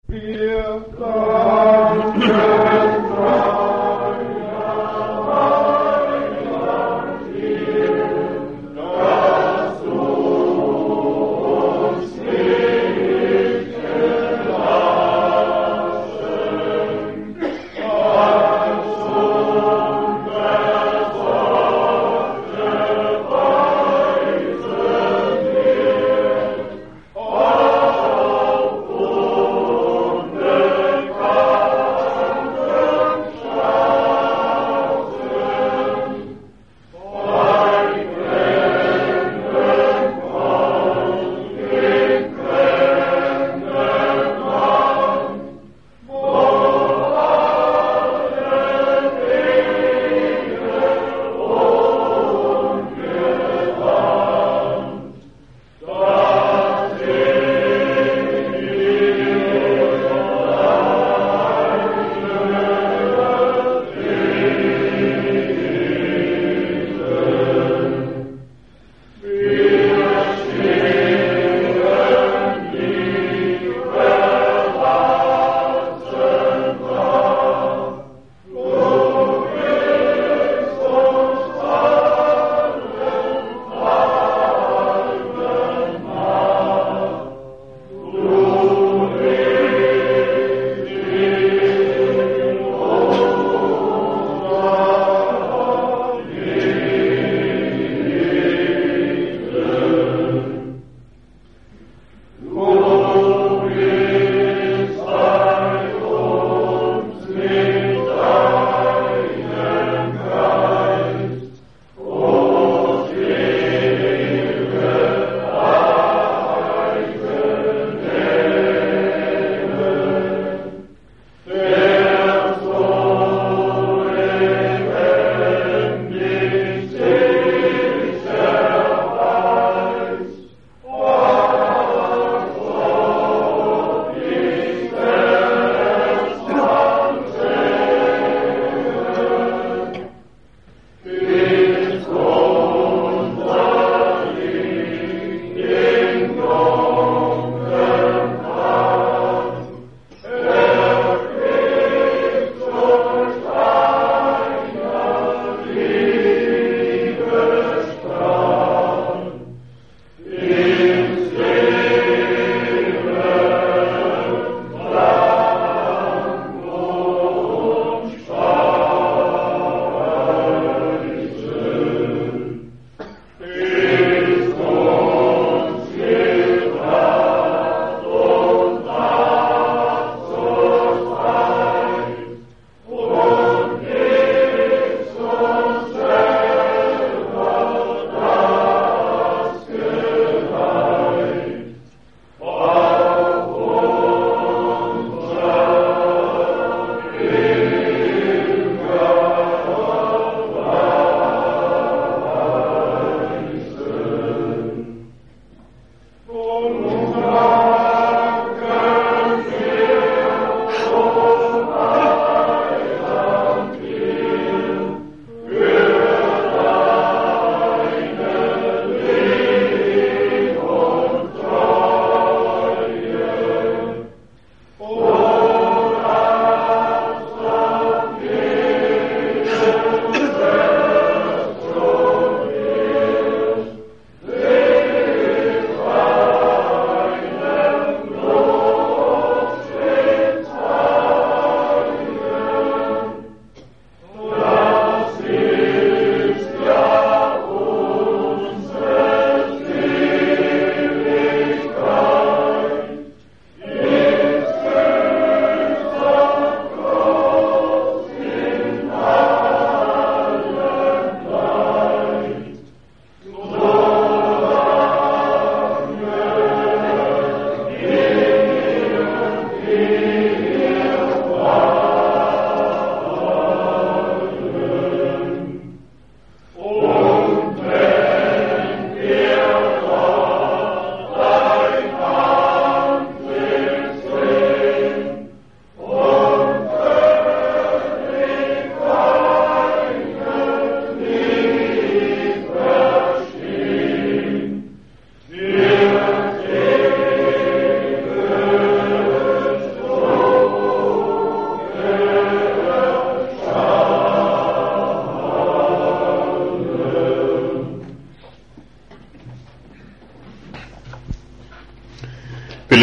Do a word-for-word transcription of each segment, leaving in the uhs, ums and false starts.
Wir danken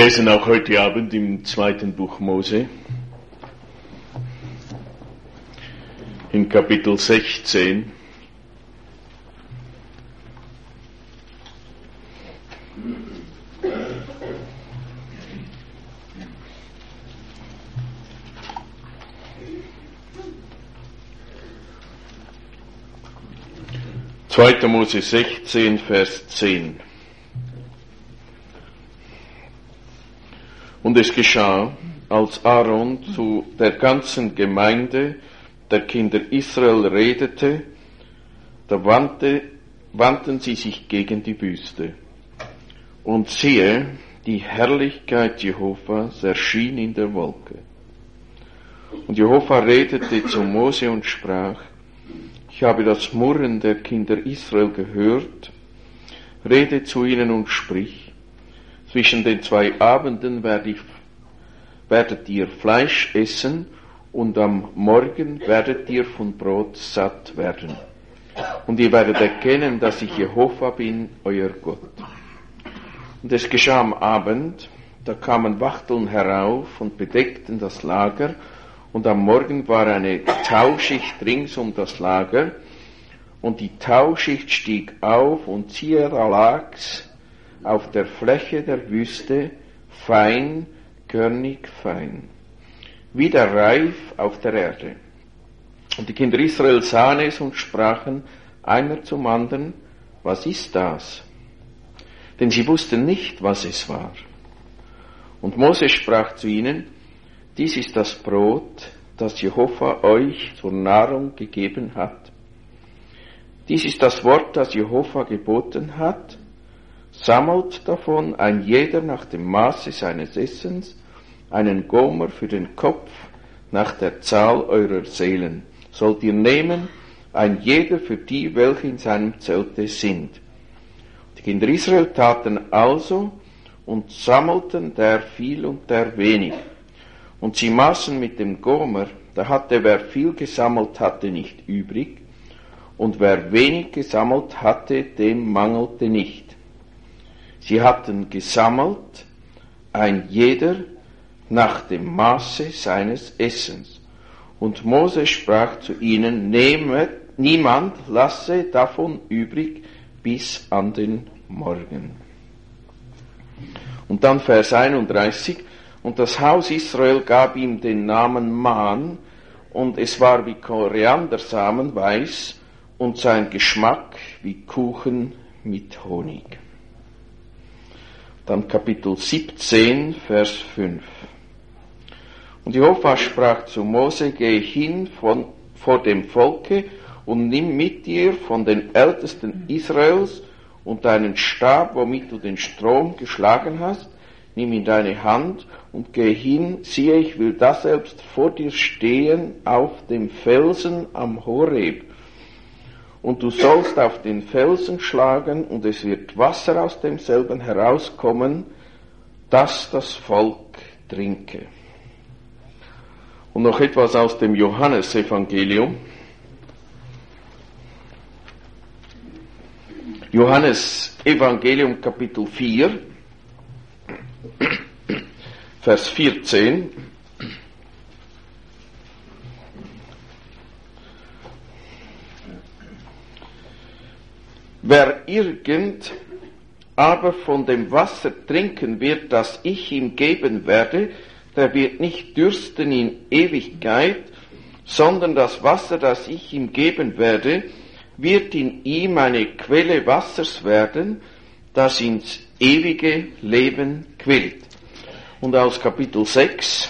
lesen auch heute Abend im zweiten Buch Mose, in Kapitel sechzehn. zweiter Mose sechzehn, Vers zehn. Und es geschah, als Aaron zu der ganzen Gemeinde der Kinder Israel redete, da wandte, wandten sie sich gegen die Wüste. Und siehe, die Herrlichkeit Jehovas erschien in der Wolke. Und Jehova redete zu Mose und sprach: Ich habe das Murren der Kinder Israel gehört, rede zu ihnen und sprich: Zwischen den zwei Abenden werd ich, werdet ihr Fleisch essen, und am Morgen werdet ihr von Brot satt werden. Und ihr werdet erkennen, dass ich Jehova bin, euer Gott. Und es geschah am Abend, da kamen Wachteln herauf und bedeckten das Lager, und am Morgen war eine Tauschicht rings um das Lager, und die Tauschicht stieg auf, und siehe, da lag's auf der Fläche der Wüste, fein, körnig fein, wie der Reif auf der Erde. Und die Kinder Israel sahen es und sprachen einer zum anderen: Was ist das? Denn sie wussten nicht, was es war. Und Mose sprach zu ihnen: Dies ist das Brot, das Jehova euch zur Nahrung gegeben hat. Dies ist das Wort, das Jehova geboten hat. Sammelt davon ein jeder nach dem Maße seines Essens, einen Gomer für den Kopf nach der Zahl eurer Seelen. Sollt ihr nehmen, ein jeder für die, welche in seinem Zelte sind. Die Kinder Israel taten also und sammelten der viel und der wenig. Und sie maßen mit dem Gomer, da hatte wer viel gesammelt hatte nicht übrig, und wer wenig gesammelt hatte, dem mangelte nicht. Sie hatten gesammelt, ein jeder nach dem Maße seines Essens. Und Mose sprach zu ihnen: Nehmet, niemand lasse davon übrig bis an den Morgen. Und dann Vers einunddreißig. Und das Haus Israel gab ihm den Namen Man, und es war wie Koriandersamen weiß, und sein Geschmack wie Kuchen mit Honig. Dann Kapitel siebzehn, Vers fünf. Und Jehova sprach zu Mose: Geh hin von, vor dem Volke und nimm mit dir von den Ältesten Israels und deinen Stab, womit du den Strom geschlagen hast, nimm in deine Hand und geh hin, siehe, ich will daselbst vor dir stehen auf dem Felsen am Horeb. Und du sollst auf den Felsen schlagen, und es wird Wasser aus demselben herauskommen, dass das Volk trinke. Und noch etwas aus dem Johannesevangelium. Johannes Evangelium Kapitel vier, Vers vierzehn. Wer irgend aber von dem Wasser trinken wird, das ich ihm geben werde, der wird nicht dürsten in Ewigkeit, sondern das Wasser, das ich ihm geben werde, wird in ihm eine Quelle Wassers werden, das ins ewige Leben quillt. Und aus Kapitel sechs,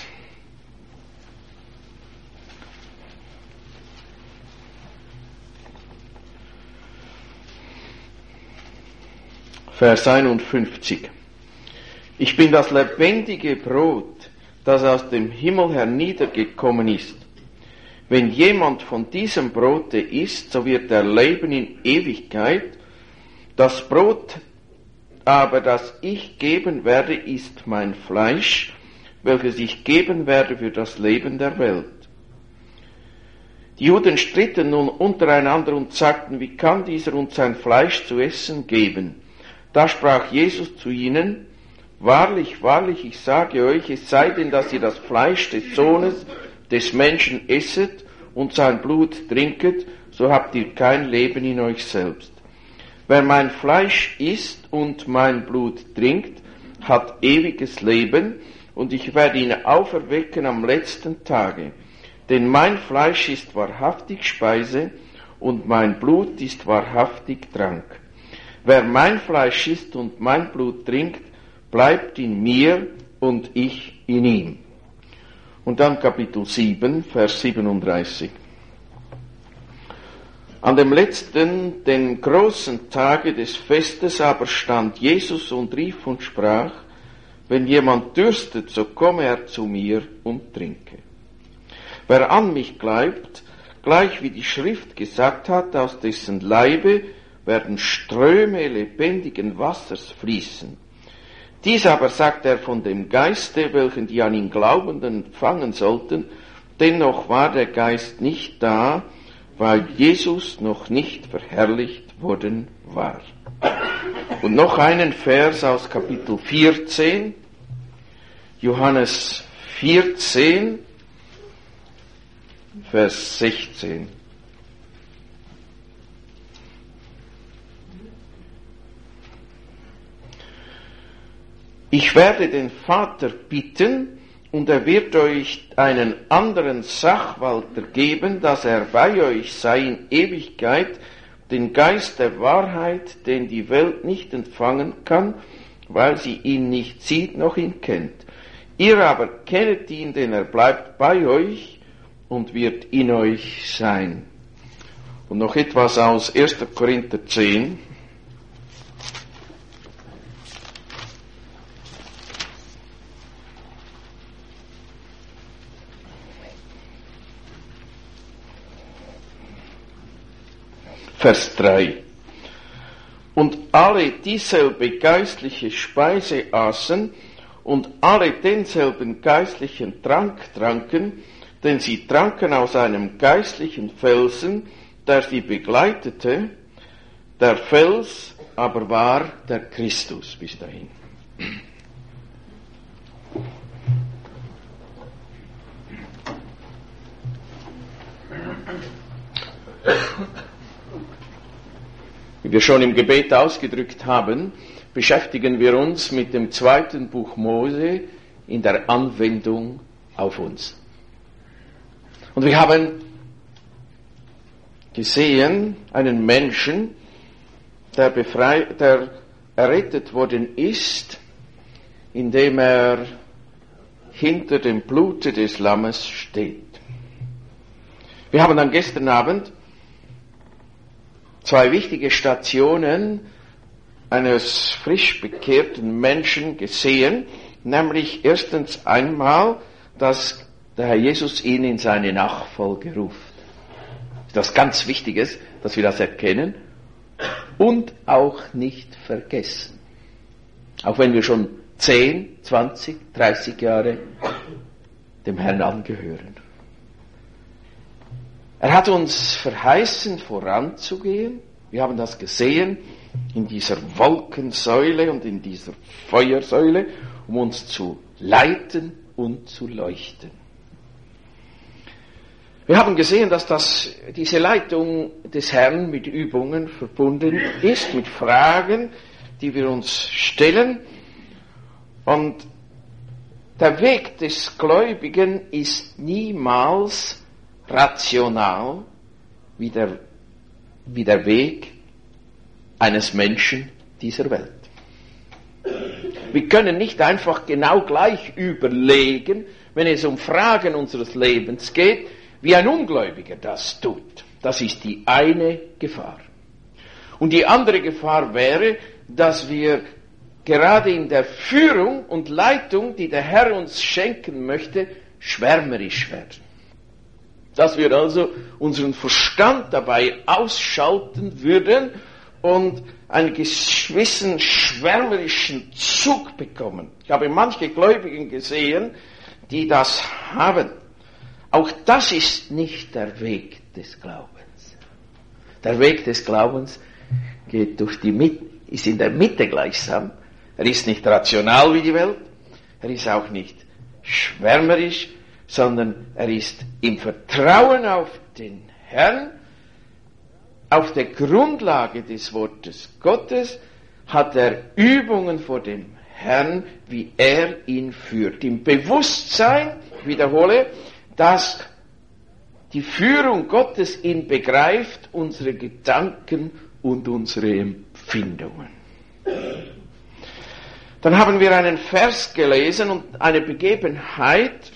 Vers einundfünfzig. Ich bin das lebendige Brot, das aus dem Himmel herniedergekommen ist. Wenn jemand von diesem Brote isst, so wird er leben in Ewigkeit. Das Brot aber, das ich geben werde, ist mein Fleisch, welches ich geben werde für das Leben der Welt. Die Juden stritten nun untereinander und sagten: Wie kann dieser uns sein Fleisch zu essen geben? Da sprach Jesus zu ihnen: Wahrlich, wahrlich, ich sage euch, es sei denn, dass ihr das Fleisch des Sohnes des Menschen esset und sein Blut trinket, so habt ihr kein Leben in euch selbst. Wer mein Fleisch isst und mein Blut trinkt, hat ewiges Leben, und ich werde ihn auferwecken am letzten Tage. Denn mein Fleisch ist wahrhaftig Speise, und mein Blut ist wahrhaftig Trank. Wer mein Fleisch isst und mein Blut trinkt, bleibt in mir und ich in ihm. Und dann Kapitel sieben, Vers siebenunddreißig. An dem letzten, den großen Tage des Festes aber stand Jesus und rief und sprach, wenn jemand dürstet, so komme er zu mir und trinke. Wer an mich glaubt, gleich wie die Schrift gesagt hat, aus dessen Leibe werden Ströme lebendigen Wassers fließen. Dies aber sagt er von dem Geiste, welchen die an ihn Glaubenden empfangen sollten, dennoch war der Geist nicht da, weil Jesus noch nicht verherrlicht worden war. Und noch einen Vers aus Kapitel vierzehn, Johannes vierzehn, Vers sechzehn. Ich werde den Vater bitten, und er wird euch einen anderen Sachwalter geben, dass er bei euch sei in Ewigkeit, den Geist der Wahrheit, den die Welt nicht empfangen kann, weil sie ihn nicht sieht noch ihn kennt. Ihr aber kennet ihn, denn er bleibt bei euch und wird in euch sein. Und noch etwas aus erster Korinther zehn. Vers drei. Und alle dieselbe geistliche Speise aßen und alle denselben geistlichen Trank tranken, denn sie tranken aus einem geistlichen Felsen, der sie begleitete. Der Fels aber war der Christus bis dahin. Wie wir schon im Gebet ausgedrückt haben, beschäftigen wir uns mit dem zweiten Buch Mose in der Anwendung auf uns. Und wir haben gesehen einen Menschen, der, befreit, der errettet worden ist, indem er hinter dem Blute des Lammes steht. Wir haben dann gestern Abend zwei wichtige Stationen eines frisch bekehrten Menschen gesehen, nämlich erstens einmal, dass der Herr Jesus ihn in seine Nachfolge ruft. Das ist ganz Wichtiges, dass wir das erkennen und auch nicht vergessen. Auch wenn wir schon zehn, zwanzig, dreißig Jahre dem Herrn angehören. Er hat uns verheißen, voranzugehen. Wir haben das gesehen in dieser Wolkensäule und in dieser Feuersäule, um uns zu leiten und zu leuchten. Wir haben gesehen, dass das, diese Leitung des Herrn mit Übungen verbunden ist, mit Fragen, die wir uns stellen. Und der Weg des Gläubigen ist niemals rational wie der, wie der Weg eines Menschen dieser Welt. Wir können nicht einfach genau gleich überlegen, wenn es um Fragen unseres Lebens geht, wie ein Ungläubiger das tut. Das ist die eine Gefahr. Und die andere Gefahr wäre, dass wir gerade in der Führung und Leitung, die der Herr uns schenken möchte, schwärmerisch werden. Dass wir also unseren Verstand dabei ausschalten würden und einen gewissen schwärmerischen Zug bekommen. Ich habe manche Gläubigen gesehen, die das haben. Auch das ist nicht der Weg des Glaubens. Der Weg des Glaubens geht durch die Mitte, ist in der Mitte gleichsam, Er ist nicht rational wie die Welt, er ist auch nicht schwärmerisch, sondern er ist im Vertrauen auf den Herrn, auf der Grundlage des Wortes Gottes, hat er Übungen vor dem Herrn, wie er ihn führt. Im Bewusstsein, ich wiederhole, dass die Führung Gottes ihn begreift, unsere Gedanken und unsere Empfindungen. Dann haben wir einen Vers gelesen und eine Begebenheit,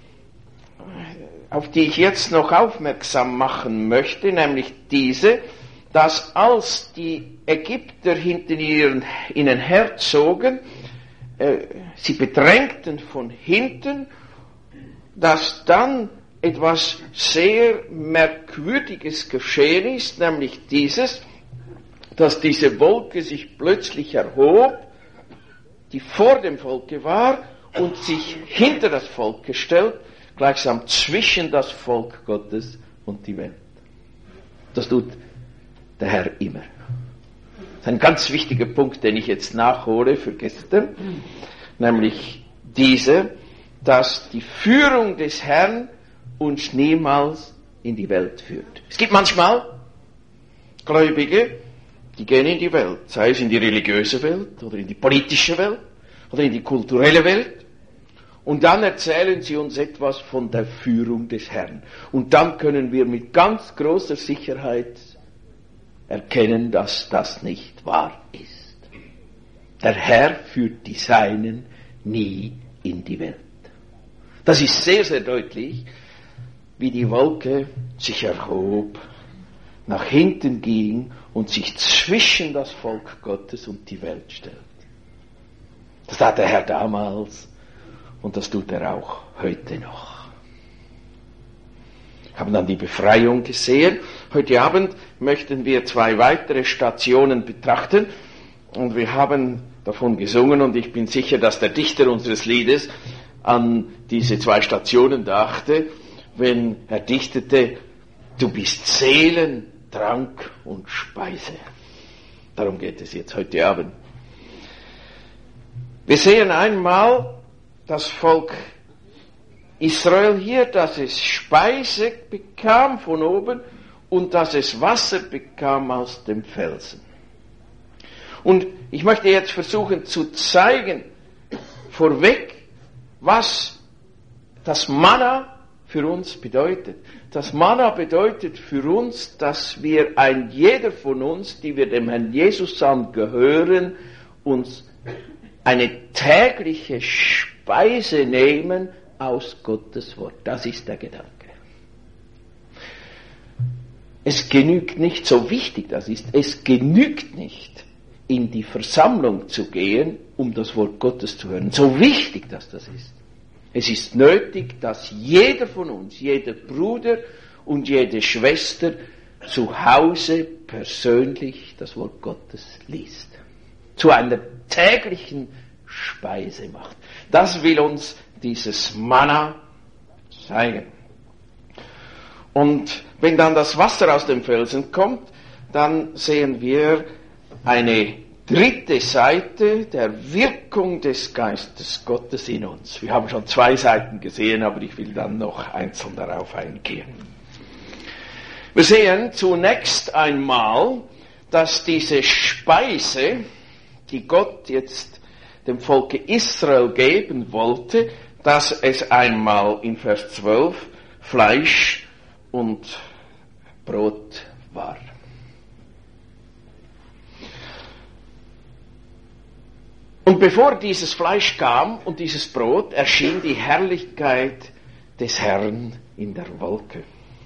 auf die ich jetzt noch aufmerksam machen möchte, nämlich diese, dass als die Ägypter hinter ihren, ihnen herzogen, äh, sie bedrängten von hinten, dass dann etwas sehr Merkwürdiges geschehen ist, nämlich dieses, dass diese Wolke sich plötzlich erhob, die vor dem Volke war und sich hinter das Volk gestellt, gleichsam zwischen das Volk Gottes und die Welt. Das tut der Herr immer. Das ist ein ganz wichtiger Punkt, den ich jetzt nachhole für gestern, nämlich diese, dass die Führung des Herrn uns niemals in die Welt führt. Es gibt manchmal Gläubige, die gehen in die Welt, sei es in die religiöse Welt oder in die politische Welt oder in die kulturelle Welt. Und dann erzählen sie uns etwas von der Führung des Herrn. Und dann können wir mit ganz großer Sicherheit erkennen, dass das nicht wahr ist. Der Herr führt die Seinen nie in die Welt. Das ist sehr, sehr deutlich, wie die Wolke sich erhob, nach hinten ging und sich zwischen das Volk Gottes und die Welt stellt. Das tat der Herr damals und das tut er auch heute noch. Wir haben dann die Befreiung gesehen. Heute Abend möchten wir zwei weitere Stationen betrachten und wir haben davon gesungen und ich bin sicher, dass der Dichter unseres Liedes an diese zwei Stationen dachte, wenn er dichtete, du bist Seelen, Trank und Speise. Darum geht es jetzt heute Abend. Wir sehen einmal das Volk Israel hier, dass es Speise bekam von oben und dass es Wasser bekam aus dem Felsen. Und ich möchte jetzt versuchen zu zeigen, vorweg, was das Manna für uns bedeutet. Das Manna bedeutet für uns, dass wir, ein jeder von uns, die wir dem Herrn Jesus angehören, uns eine tägliche Speise nehmen aus Gottes Wort. Das ist der Gedanke. Es genügt nicht, so wichtig das ist, es genügt nicht, in die Versammlung zu gehen, um das Wort Gottes zu hören. So wichtig, dass das ist. Es ist nötig, dass jeder von uns, jeder Bruder und jede Schwester zu Hause persönlich das Wort Gottes liest. Zu einer täglichen Speise macht. Das will uns dieses Manna zeigen. Und wenn dann das Wasser aus dem Felsen kommt, dann sehen wir eine dritte Seite der Wirkung des Geistes Gottes in uns. Wir haben schon zwei Seiten gesehen, aber ich will dann noch einzeln darauf eingehen. Wir sehen zunächst einmal, dass diese Speise, die Gott jetzt dem Volke Israel geben wollte, dass es einmal in Vers zwölf Fleisch und Brot war. Und bevor dieses Fleisch kam und dieses Brot, erschien die Herrlichkeit des Herrn in der Wolke.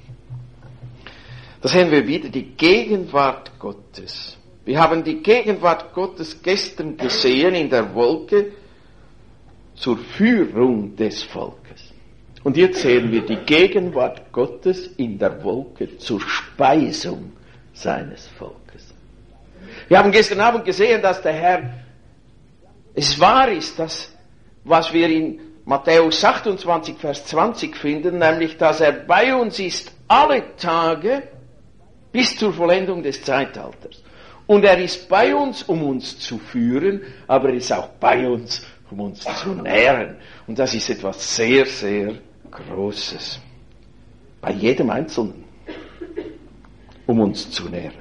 Da sehen wir wieder die Gegenwart Gottes. Wir haben die Gegenwart Gottes gestern gesehen in der Wolke zur Führung des Volkes. Und jetzt sehen wir die Gegenwart Gottes in der Wolke zur Speisung seines Volkes. Wir haben gestern Abend gesehen, dass der Herr, es wahr ist, dass, was wir in Matthäus achtundzwanzig, Vers zwanzig finden, nämlich, dass er bei uns ist alle Tage bis zur Vollendung des Zeitalters. Und er ist bei uns, um uns zu führen, aber er ist auch bei uns, um uns zu nähren. Und das ist etwas sehr, sehr Großes. Bei jedem Einzelnen, um uns zu nähren.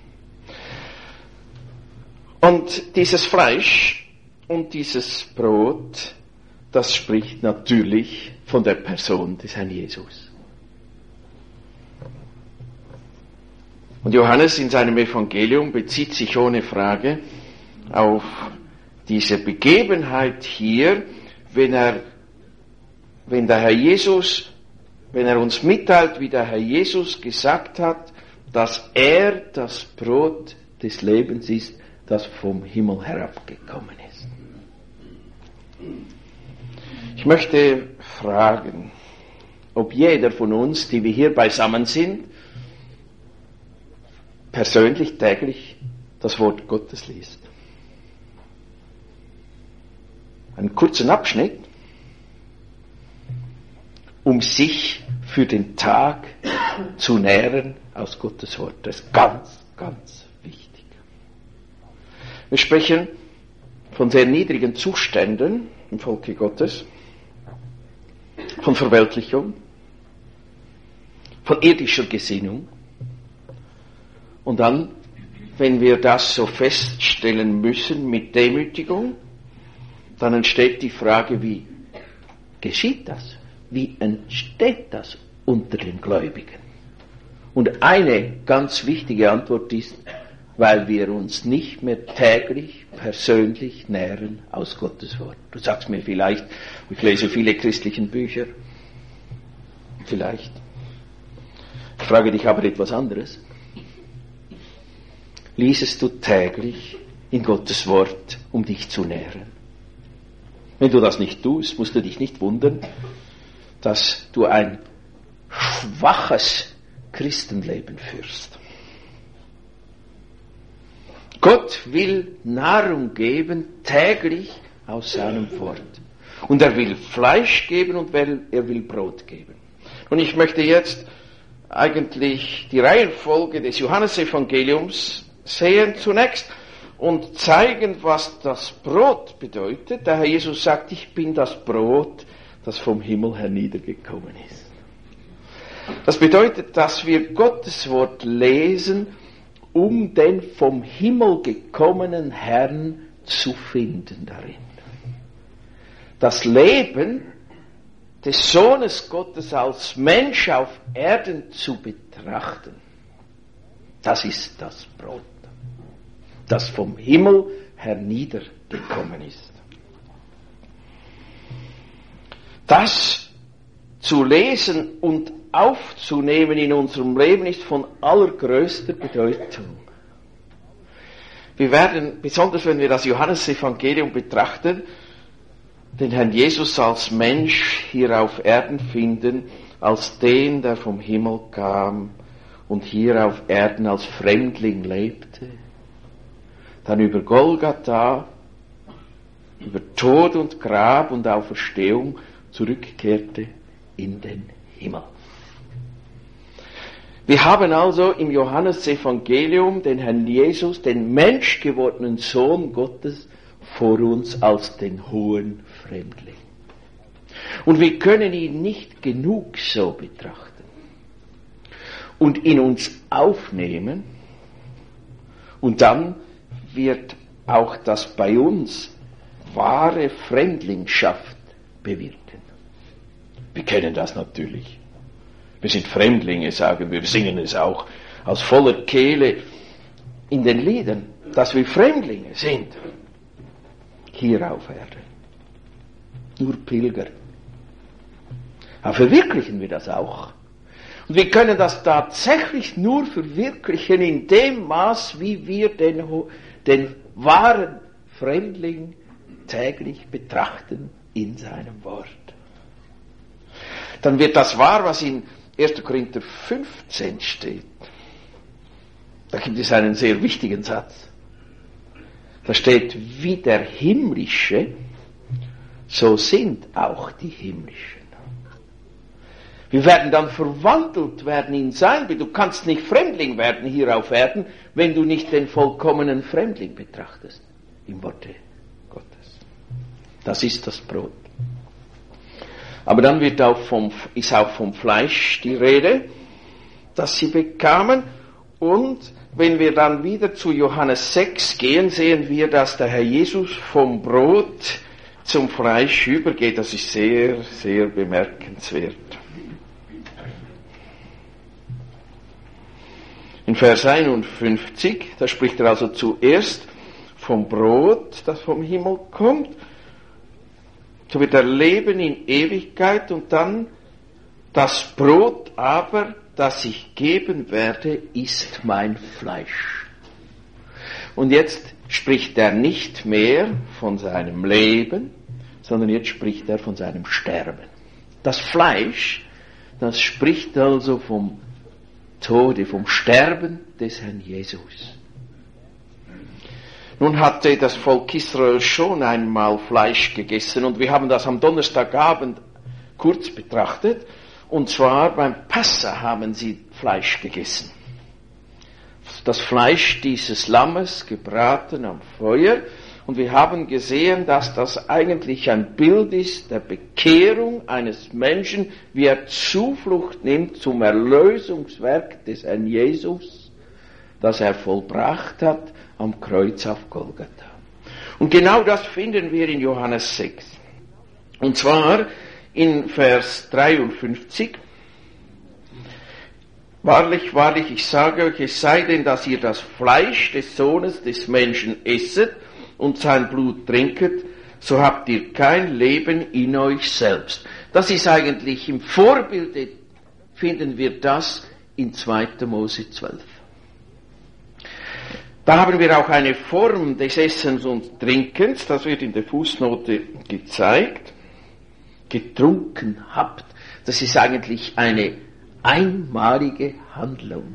Und dieses Fleisch und dieses Brot, das spricht natürlich von der Person des Herrn Jesus. Und Johannes in seinem Evangelium bezieht sich ohne Frage auf diese Begebenheit hier, wenn er, wenn der Herr Jesus, wenn er uns mitteilt, wie der Herr Jesus gesagt hat, dass er das Brot des Lebens ist, das vom Himmel herabgekommen ist. Ich möchte fragen, ob jeder von uns, die wir hier beisammen sind, persönlich täglich das Wort Gottes liest. Einen kurzen Abschnitt, um sich für den Tag zu nähren aus Gottes Wort. Das ist ganz, ganz wichtig. Wir sprechen von sehr niedrigen Zuständen im Volke Gottes, von Verweltlichung, von irdischer Gesinnung. Und dann, wenn wir das so feststellen müssen mit Demütigung, dann entsteht die Frage, wie geschieht das? Wie entsteht das unter den Gläubigen? Und eine ganz wichtige Antwort ist, weil wir uns nicht mehr täglich persönlich nähren aus Gottes Wort. Du sagst mir vielleicht, ich lese viele christliche Bücher. Vielleicht. Ich frage dich aber etwas anderes. Liesest du täglich in Gottes Wort, um dich zu nähren? Wenn du das nicht tust, musst du dich nicht wundern, dass du ein schwaches Christenleben führst. Gott will Nahrung geben, täglich aus seinem Wort. Und er will Fleisch geben und er will Brot geben. Und ich möchte jetzt eigentlich die Reihenfolge des Johannesevangeliums sehen zunächst und zeigen, was das Brot bedeutet. Der Herr Jesus sagt, ich bin das Brot, das vom Himmel herniedergekommen ist. Das bedeutet, dass wir Gottes Wort lesen, um den vom Himmel gekommenen Herrn zu finden darin. Das Leben des Sohnes Gottes als Mensch auf Erden zu betrachten, das ist das Brot, das vom Himmel herniedergekommen ist. Das zu lesen und aufzunehmen in unserem Leben ist von allergrößter Bedeutung. Wir werden, besonders wenn wir das Johannesevangelium betrachten, den Herrn Jesus als Mensch hier auf Erden finden, als den, der vom Himmel kam und hier auf Erden als Fremdling lebte, dann über Golgatha, über Tod und Grab und Auferstehung zurückkehrte in den Himmel. Wir haben also im Johannesevangelium den Herrn Jesus, den menschgewordenen Sohn Gottes, vor uns als den hohen Fremdling. Und wir können ihn nicht genug so betrachten und in uns aufnehmen, und dann wird auch das bei uns wahre Fremdlingschaft bewirken. Wir kennen das natürlich. Wir sind Fremdlinge, sagen wir, wir singen es auch aus voller Kehle in den Liedern, dass wir Fremdlinge sind hier auf Erden. Nur Pilger. Aber verwirklichen wir das auch? Und wir können das tatsächlich nur verwirklichen in dem Maß, wie wir den, den wahren Fremdling täglich betrachten in seinem Wort. Dann wird das wahr, was in erster Korinther fünfzehn steht. Da gibt es einen sehr wichtigen Satz. Da steht, wie der Himmlische, so sind auch die Himmlischen. Wir werden dann verwandelt werden in sein Bild. Du kannst nicht Fremdling werden hier auf Erden, wenn du nicht den vollkommenen Fremdling betrachtest. Im Worte Gottes. Das ist das Brot. Aber dann wird auch vom, ist auch vom Fleisch die Rede, das sie bekamen. Und wenn wir dann wieder zu Johannes sechs gehen, sehen wir, dass der Herr Jesus vom Brot zum Fleisch übergeht. Das ist sehr, sehr bemerkenswert. In Vers einundfünfzig, da spricht er also zuerst vom Brot, das vom Himmel kommt. So wird er leben in Ewigkeit und dann das Brot aber, das ich geben werde, ist mein Fleisch. Und jetzt spricht er nicht mehr von seinem Leben, sondern jetzt spricht er von seinem Sterben. Das Fleisch, das spricht also vom Tode, vom Sterben des Herrn Jesus. Nun hatte das Volk Israel schon einmal Fleisch gegessen und wir haben das am Donnerstagabend kurz betrachtet. Und zwar beim Passa haben sie Fleisch gegessen. Das Fleisch dieses Lammes gebraten am Feuer. Und wir haben gesehen, dass das eigentlich ein Bild ist der Bekehrung eines Menschen, wie er Zuflucht nimmt zum Erlösungswerk des Herrn Jesus, das er vollbracht hat am Kreuz auf Golgatha. Und genau das finden wir in Johannes sechs. Und zwar in Vers dreiundfünfzig. Wahrlich, wahrlich, ich sage euch, es sei denn, dass ihr das Fleisch des Sohnes des Menschen esset und sein Blut trinket, so habt ihr kein Leben in euch selbst. Das ist eigentlich im Vorbild, finden wir das in zweiter Mose zwölf. Da haben wir auch eine Form des Essens und Trinkens, das wird in der Fußnote gezeigt. Getrunken habt, das ist eigentlich eine einmalige Handlung.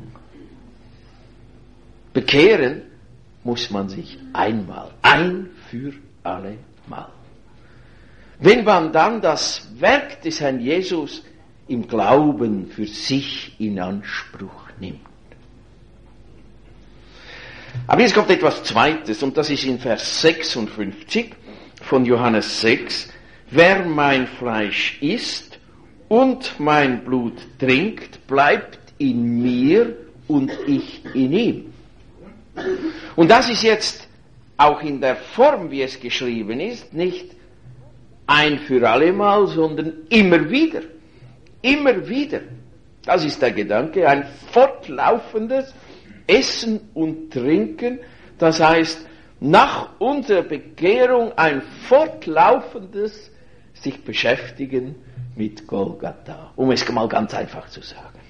Bekehren muss man sich einmal, ein für alle Mal. Wenn man dann das Werk des Herrn Jesus im Glauben für sich in Anspruch nimmt. Aber jetzt kommt etwas Zweites, und das ist in Vers sechsundfünfzig von Johannes sechs. Wer mein Fleisch isst und mein Blut trinkt, bleibt in mir und ich in ihm. Und das ist jetzt auch in der Form, wie es geschrieben ist, nicht ein für allemal, sondern immer wieder. Immer wieder. Das ist der Gedanke, ein fortlaufendes Essen und Trinken, das heißt, nach unserer Bekehrung ein fortlaufendes sich beschäftigen mit Golgatha, um es mal ganz einfach zu sagen.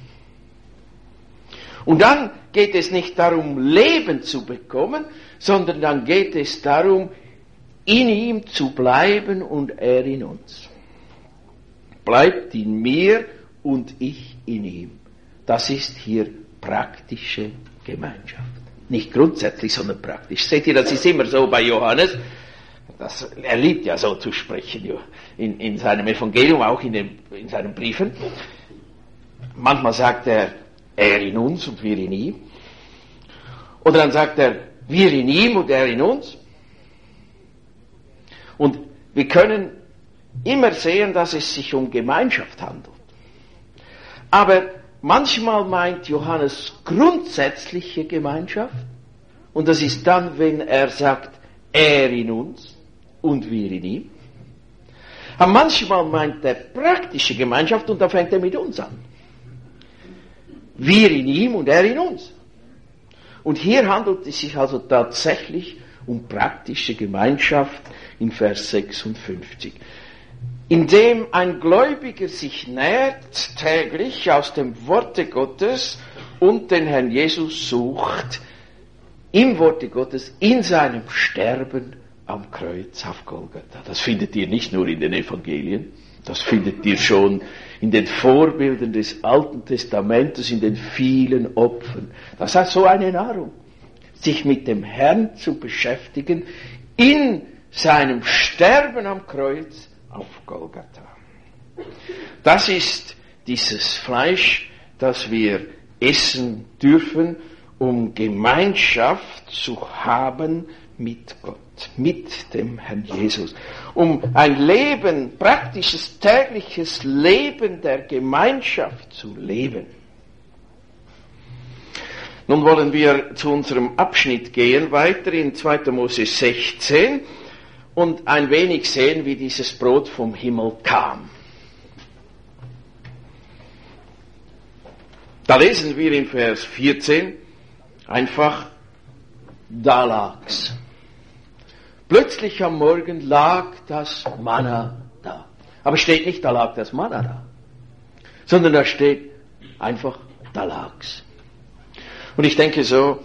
Und dann geht es nicht darum, Leben zu bekommen, sondern dann geht es darum, in ihm zu bleiben und er in uns. Bleibt in mir und ich in ihm. Das ist hier praktische Gemeinschaft. Nicht grundsätzlich, sondern praktisch. Seht ihr, das ist immer so bei Johannes. Das, er liebt ja so zu sprechen in, in seinem Evangelium, auch in, den, in seinen Briefen. Manchmal sagt er, er in uns und wir in ihm. Oder dann sagt er, wir in ihm und er in uns. Und wir können immer sehen, dass es sich um Gemeinschaft handelt. Aber manchmal meint Johannes grundsätzliche Gemeinschaft. Und das ist dann, wenn er sagt, er in uns und wir in ihm. Aber manchmal meint er praktische Gemeinschaft und da fängt er mit uns an. Wir in ihm und er in uns. Und hier handelt es sich also tatsächlich um praktische Gemeinschaft in Vers sechsundfünfzig. Indem ein Gläubiger sich nährt täglich aus dem Worte Gottes und den Herrn Jesus sucht, im Worte Gottes, in seinem Sterben am Kreuz auf Golgatha. Das findet ihr nicht nur in den Evangelien, das findet ihr schon in den Vorbildern des Alten Testamentes, in den vielen Opfern. Das heißt so eine Nahrung, sich mit dem Herrn zu beschäftigen, in seinem Sterben am Kreuz auf Golgatha. Das ist dieses Fleisch, das wir essen dürfen, um Gemeinschaft zu haben mit Gott, mit dem Herrn Jesus. Um ein Leben, praktisches, tägliches Leben der Gemeinschaft zu leben. Nun wollen wir zu unserem Abschnitt gehen, weiter in zweiter Mose sechzehn und ein wenig sehen, wie dieses Brot vom Himmel kam. Da lesen wir in Vers vierzehn einfach, da lag's. Plötzlich am Morgen lag das Manna da. Aber steht nicht, da lag das Manna da, sondern da steht einfach, da lag's. Und ich denke so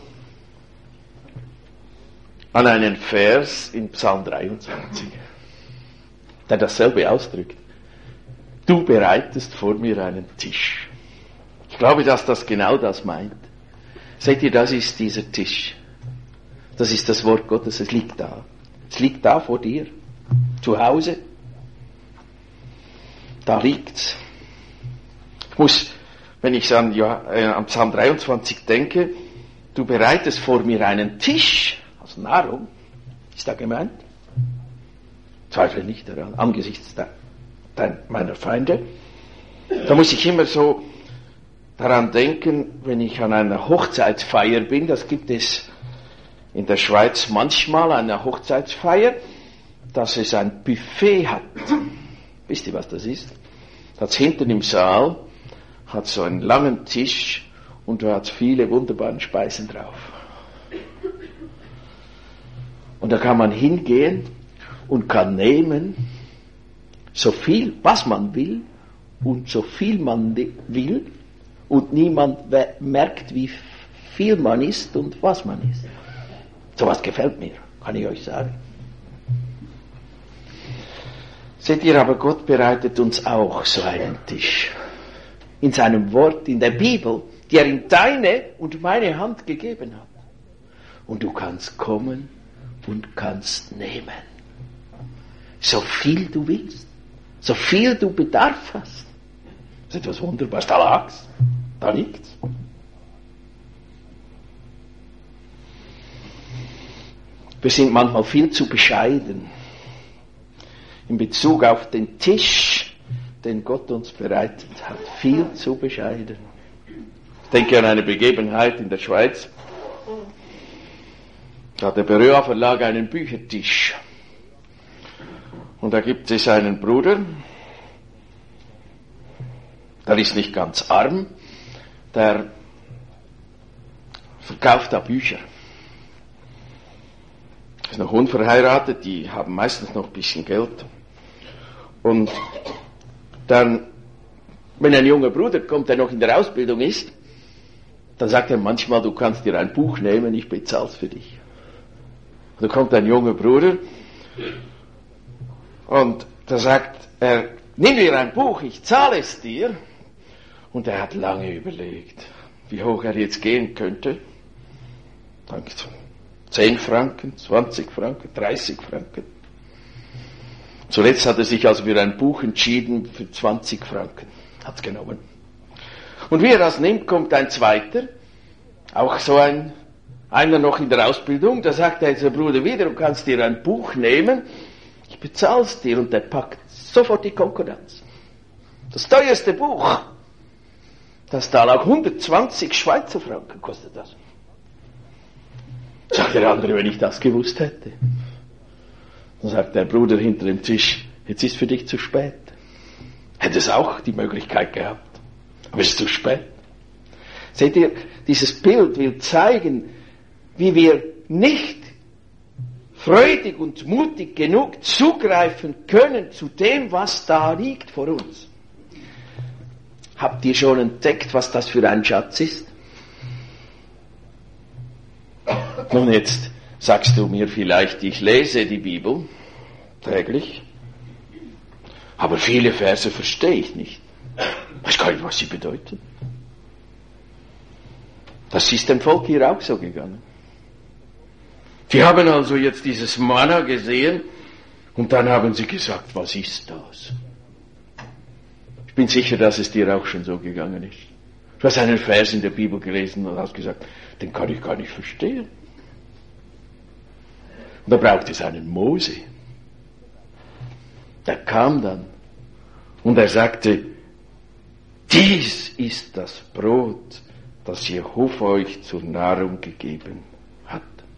an einen Vers in Psalm dreiundzwanzig, der dasselbe ausdrückt. Du bereitest vor mir einen Tisch. Ich glaube, dass das genau das meint. Seht ihr, das ist dieser Tisch. Das ist das Wort Gottes, es liegt da. Es liegt da vor dir, zu Hause. Da liegt's. Ich muss, wenn ich an, ja, äh, an Psalm dreiundzwanzig denke, du bereitest vor mir einen Tisch, also Nahrung, ist da gemeint? Zweifle nicht daran, angesichts der, der, meiner Feinde. Da muss ich immer so daran denken, wenn ich an einer Hochzeitsfeier bin, das gibt es in der Schweiz manchmal, eine Hochzeitsfeier, dass es ein Buffet hat. Wisst ihr, was das ist? Das hinten im Saal hat so einen langen Tisch und da hat viele wunderbare Speisen drauf. Und da kann man hingehen und kann nehmen, so viel, was man will und so viel man will und niemand merkt, wie viel man isst und was man isst. So was gefällt mir, kann ich euch sagen. Seht ihr, aber Gott bereitet uns auch so einen Tisch. In seinem Wort, in der Bibel, die er in deine und meine Hand gegeben hat. Und du kannst kommen und kannst nehmen. So viel du willst. So viel du Bedarf hast. Das ist etwas Wunderbares. Da lag's. Da liegt's. Wir sind manchmal viel zu bescheiden in Bezug auf den Tisch, den Gott uns bereitet hat. Viel zu bescheiden. Ich denke an eine Begebenheit in der Schweiz. Da hat der Beröa Verlag einen Büchertisch. Und da gibt es einen Bruder, der ist nicht ganz arm, der verkauft da Bücher. Ist noch unverheiratet, die haben meistens noch ein bisschen Geld. Und dann, wenn ein junger Bruder kommt, der noch in der Ausbildung ist, dann sagt er manchmal, du kannst dir ein Buch nehmen, ich bezahl's für dich. Und dann kommt ein junger Bruder und da sagt er, nimm dir ein Buch, ich zahle es dir. Und er hat lange überlegt, wie hoch er jetzt gehen könnte. Dann zehn Franken, zwanzig Franken, dreißig Franken. Zuletzt hat er sich also für ein Buch entschieden für zwanzig Franken. Hat's genommen. Und wie er das nimmt, kommt ein zweiter, auch so ein, einer noch in der Ausbildung, da sagt er, der Bruder wieder, du kannst dir ein Buch nehmen, ich bezahl's dir, und der packt sofort die Konkurrenz. Das teuerste Buch, das da lag, hundertzwanzig Schweizer Franken kostet das. Sagt der andere, wenn ich das gewusst hätte. Dann sagt der Bruder hinter dem Tisch, jetzt ist für dich zu spät. Hätte es auch die Möglichkeit gehabt. Aber es ist zu spät. Seht ihr, dieses Bild will zeigen, wie wir nicht freudig und mutig genug zugreifen können zu dem, was da liegt vor uns. Habt ihr schon entdeckt, was das für ein Schatz ist? Nun, jetzt sagst du mir vielleicht, ich lese die Bibel täglich, aber viele Verse verstehe ich nicht. Ich weiß gar nicht, was sie bedeuten. Das ist dem Volk hier auch so gegangen. Die haben also jetzt dieses Manna gesehen und dann haben sie gesagt, was ist das? Ich bin sicher, dass es dir auch schon so gegangen ist. Du hast einen Vers in der Bibel gelesen und hast gesagt, den kann ich gar nicht verstehen. Und da braucht es einen Mose. Der kam dann und er sagte, dies ist das Brot, das Jehova euch zur Nahrung gegeben hat.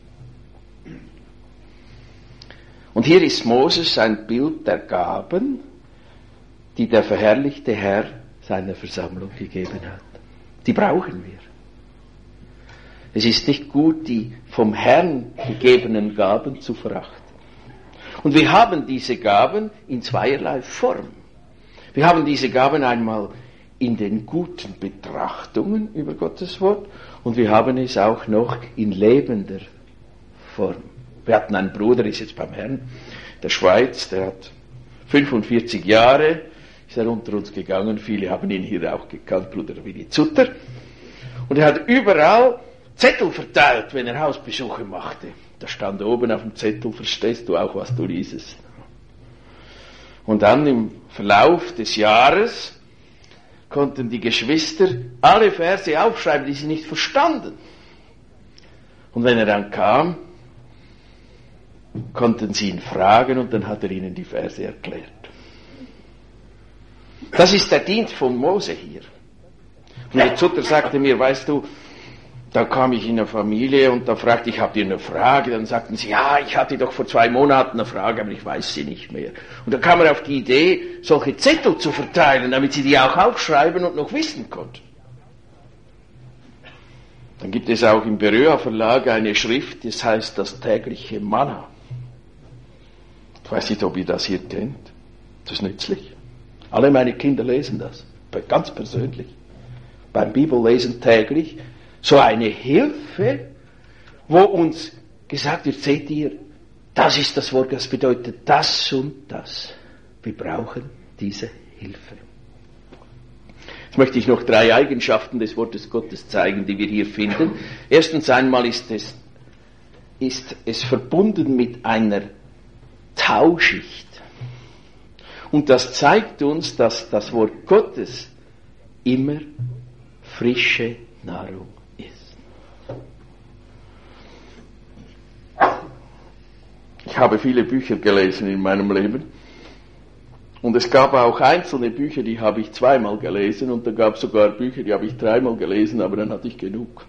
Und hier ist Moses ein Bild der Gaben, die der verherrlichte Herr seiner Versammlung gegeben hat. Die brauchen wir. Es ist nicht gut, die vom Herrn gegebenen Gaben zu verachten. Und wir haben diese Gaben in zweierlei Form. Wir haben diese Gaben einmal in den guten Betrachtungen über Gottes Wort und wir haben es auch noch in lebender Form. Wir hatten einen Bruder, ist jetzt beim Herrn, in der Schweiz, der hat fünfundvierzig Jahre, ist er unter uns gegangen, viele haben ihn hier auch gekannt, Bruder Willi Zutter. Und er hat überall Zettel verteilt, wenn er Hausbesuche machte. Da stand oben auf dem Zettel, verstehst du auch, was du liest. Und dann im Verlauf des Jahres konnten die Geschwister alle Verse aufschreiben, die sie nicht verstanden. Und wenn er dann kam, konnten sie ihn fragen und dann hat er ihnen die Verse erklärt. Das ist der Dienst von Mose hier. Und der Zutter sagte mir, weißt du, da kam ich in eine Familie und da fragte ich, habt ihr eine Frage? Dann sagten sie, ja, ich hatte doch vor zwei Monaten eine Frage, aber ich weiß sie nicht mehr. Und da kam er auf die Idee, solche Zettel zu verteilen, damit sie die auch aufschreiben und noch wissen konnten. Dann gibt es auch im Beröa Verlag eine Schrift, das heißt das tägliche Manna. Ich weiß nicht, ob ihr das hier kennt. Das ist nützlich. Alle meine Kinder lesen das, ganz persönlich. Beim Bibellesen täglich. So eine Hilfe, wo uns gesagt wird, seht ihr, das ist das Wort, das bedeutet das und das. Wir brauchen diese Hilfe. Jetzt möchte ich noch drei Eigenschaften des Wortes Gottes zeigen, die wir hier finden. Erstens einmal ist es, ist es verbunden mit einer Tauschicht. Und das zeigt uns, dass das Wort Gottes immer frische Nahrung ist. Ich habe viele Bücher gelesen in meinem Leben. Und es gab auch einzelne Bücher, die habe ich zweimal gelesen. Und da gab es sogar Bücher, die habe ich dreimal gelesen, aber dann hatte ich genug.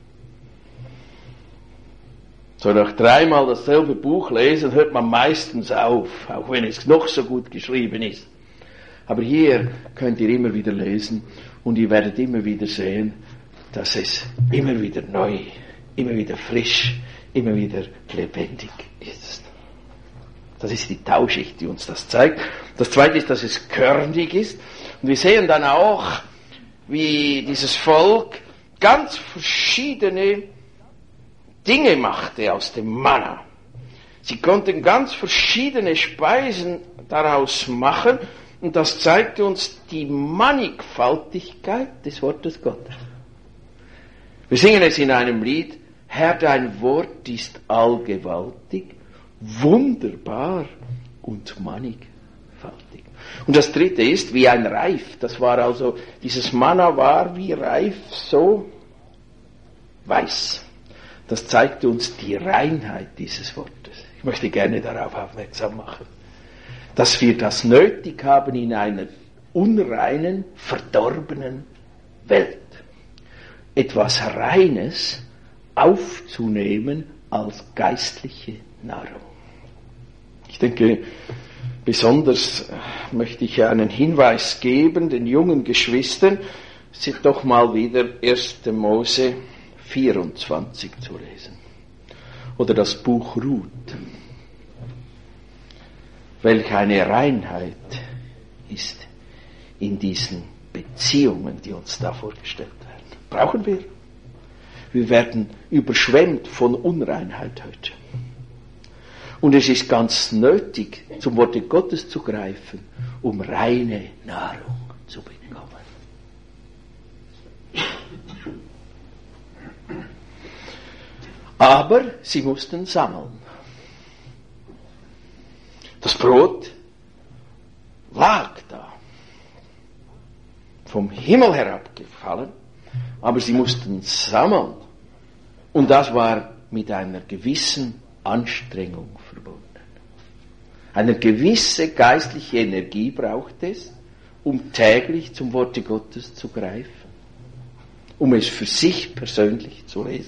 So nach dreimal dasselbe Buch lesen, hört man meistens auf, auch wenn es noch so gut geschrieben ist. Aber hier könnt ihr immer wieder lesen und ihr werdet immer wieder sehen, dass es immer wieder neu, immer wieder frisch, immer wieder lebendig ist. Das ist die Tauschicht, die uns das zeigt. Das Zweite ist, dass es körnig ist. Und wir sehen dann auch, wie dieses Volk ganz verschiedene Dinge machte aus dem Manna. Sie konnten ganz verschiedene Speisen daraus machen und das zeigt uns die Mannigfaltigkeit des Wortes Gottes. Wir singen es in einem Lied, Herr, dein Wort ist allgewaltig, wunderbar und mannigfaltig. Und das Dritte ist wie ein Reif, das war also, dieses Manna war wie Reif, so weiß. Das zeigt uns die Reinheit dieses Wortes. Ich möchte gerne darauf aufmerksam machen, dass wir das nötig haben in einer unreinen, verdorbenen Welt. Etwas Reines aufzunehmen als geistliche Nahrung. Ich denke, besonders möchte ich einen Hinweis geben, den jungen Geschwistern, sind doch mal wieder erster Mose vierundzwanzig zu lesen. Oder das Buch Ruth. Welch eine Reinheit ist in diesen Beziehungen, die uns da vorgestellt werden. Brauchen wir. Wir werden überschwemmt von Unreinheit heute. Und es ist ganz nötig, zum Worte Gottes zu greifen, um reine Nahrung zu bekommen. Aber sie mussten sammeln. Das Brot lag da. vom Himmel herabgefallen, aber sie mussten sammeln. Und das war mit einer gewissen Anstrengung verbunden. Eine gewisse geistliche Energie braucht es, um täglich zum Worte Gottes zu greifen, um es für sich persönlich zu lesen.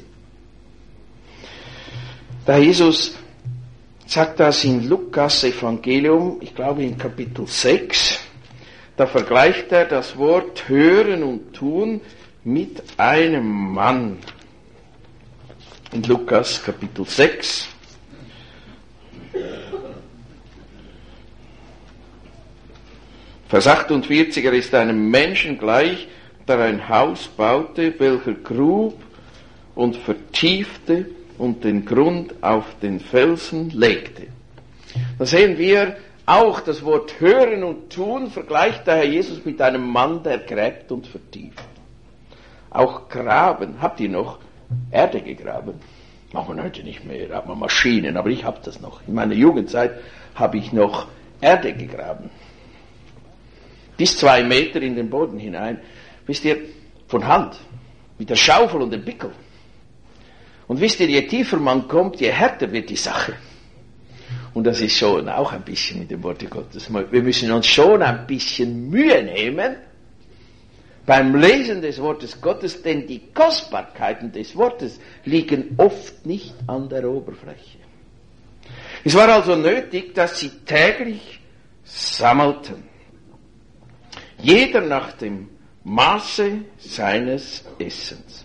Da Jesus sagt das in Lukas Evangelium, ich glaube in Kapitel sechs, da vergleicht er das Wort hören und tun mit einem Mann. In Lukas Kapitel sechs. Vers achtundvierzig, er ist einem Menschen gleich, der ein Haus baute, welcher grub und vertiefte und den Grund auf den Felsen legte. Da sehen wir auch das Wort hören und tun, vergleicht der Herr Jesus mit einem Mann, der gräbt und vertieft. Auch graben, habt ihr noch Erde gegraben? Macht man heute nicht mehr, hat man Maschinen, aber ich habe das noch. In meiner Jugendzeit habe ich noch Erde gegraben. Bis zwei Meter in den Boden hinein. Wisst ihr, von Hand, mit der Schaufel und dem Pickel. Und wisst ihr, je tiefer man kommt, je härter wird die Sache. Und das ist schon auch ein bisschen mit dem Worte Gottes. Wir müssen uns schon ein bisschen Mühe nehmen beim Lesen des Wortes Gottes, denn die Kostbarkeiten des Wortes liegen oft nicht an der Oberfläche. Es war also nötig, dass sie täglich sammelten. Jeder nach dem Maße seines Essens.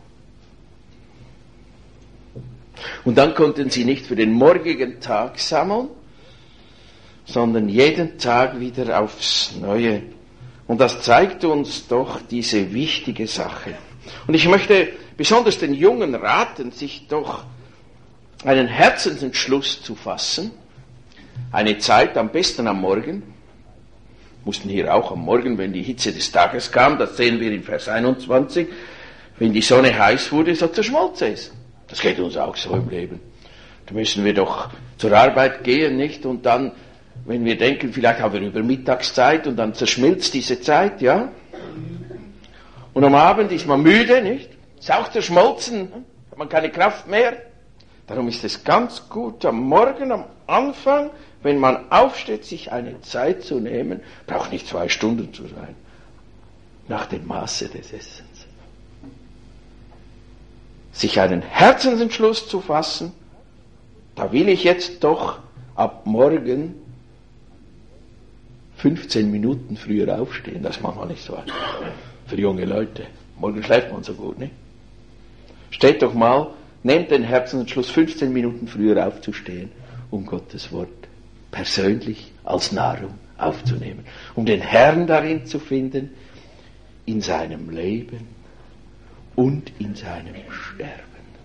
Und dann konnten sie nicht für den morgigen Tag sammeln, sondern jeden Tag wieder aufs Neue. Und das zeigt uns doch diese wichtige Sache. Und ich möchte besonders den Jungen raten, sich doch einen Herzensentschluss zu fassen. Eine Zeit, am besten am Morgen. Mussten hier auch am Morgen, wenn die Hitze des Tages kam, das sehen wir in Vers einundzwanzig, wenn die Sonne heiß wurde, so zerschmolz es. Das geht uns auch so im Leben. Da müssen wir doch zur Arbeit gehen, nicht? Und dann, wenn wir denken, vielleicht haben wir über Mittagszeit und dann zerschmilzt diese Zeit, ja? Und am Abend ist man müde, nicht? Ist auch zerschmolzen, hat man keine Kraft mehr. Darum ist es ganz gut, am Morgen, am Anfang, wenn man aufsteht, sich eine Zeit zu nehmen, braucht nicht zwei Stunden zu sein, nach dem Maße des Essens. Sich einen Herzensentschluss zu fassen, da will ich jetzt doch ab morgen fünfzehn Minuten früher aufstehen. Das ist manchmal nicht so einfach für junge Leute. Morgen schläft man so gut, nicht? Steht doch mal, nehmt den Herzensentschluss, fünfzehn Minuten früher aufzustehen, um Gottes Wort persönlich als Nahrung aufzunehmen, um den Herrn darin zu finden, in seinem Leben und in seinem Sterben.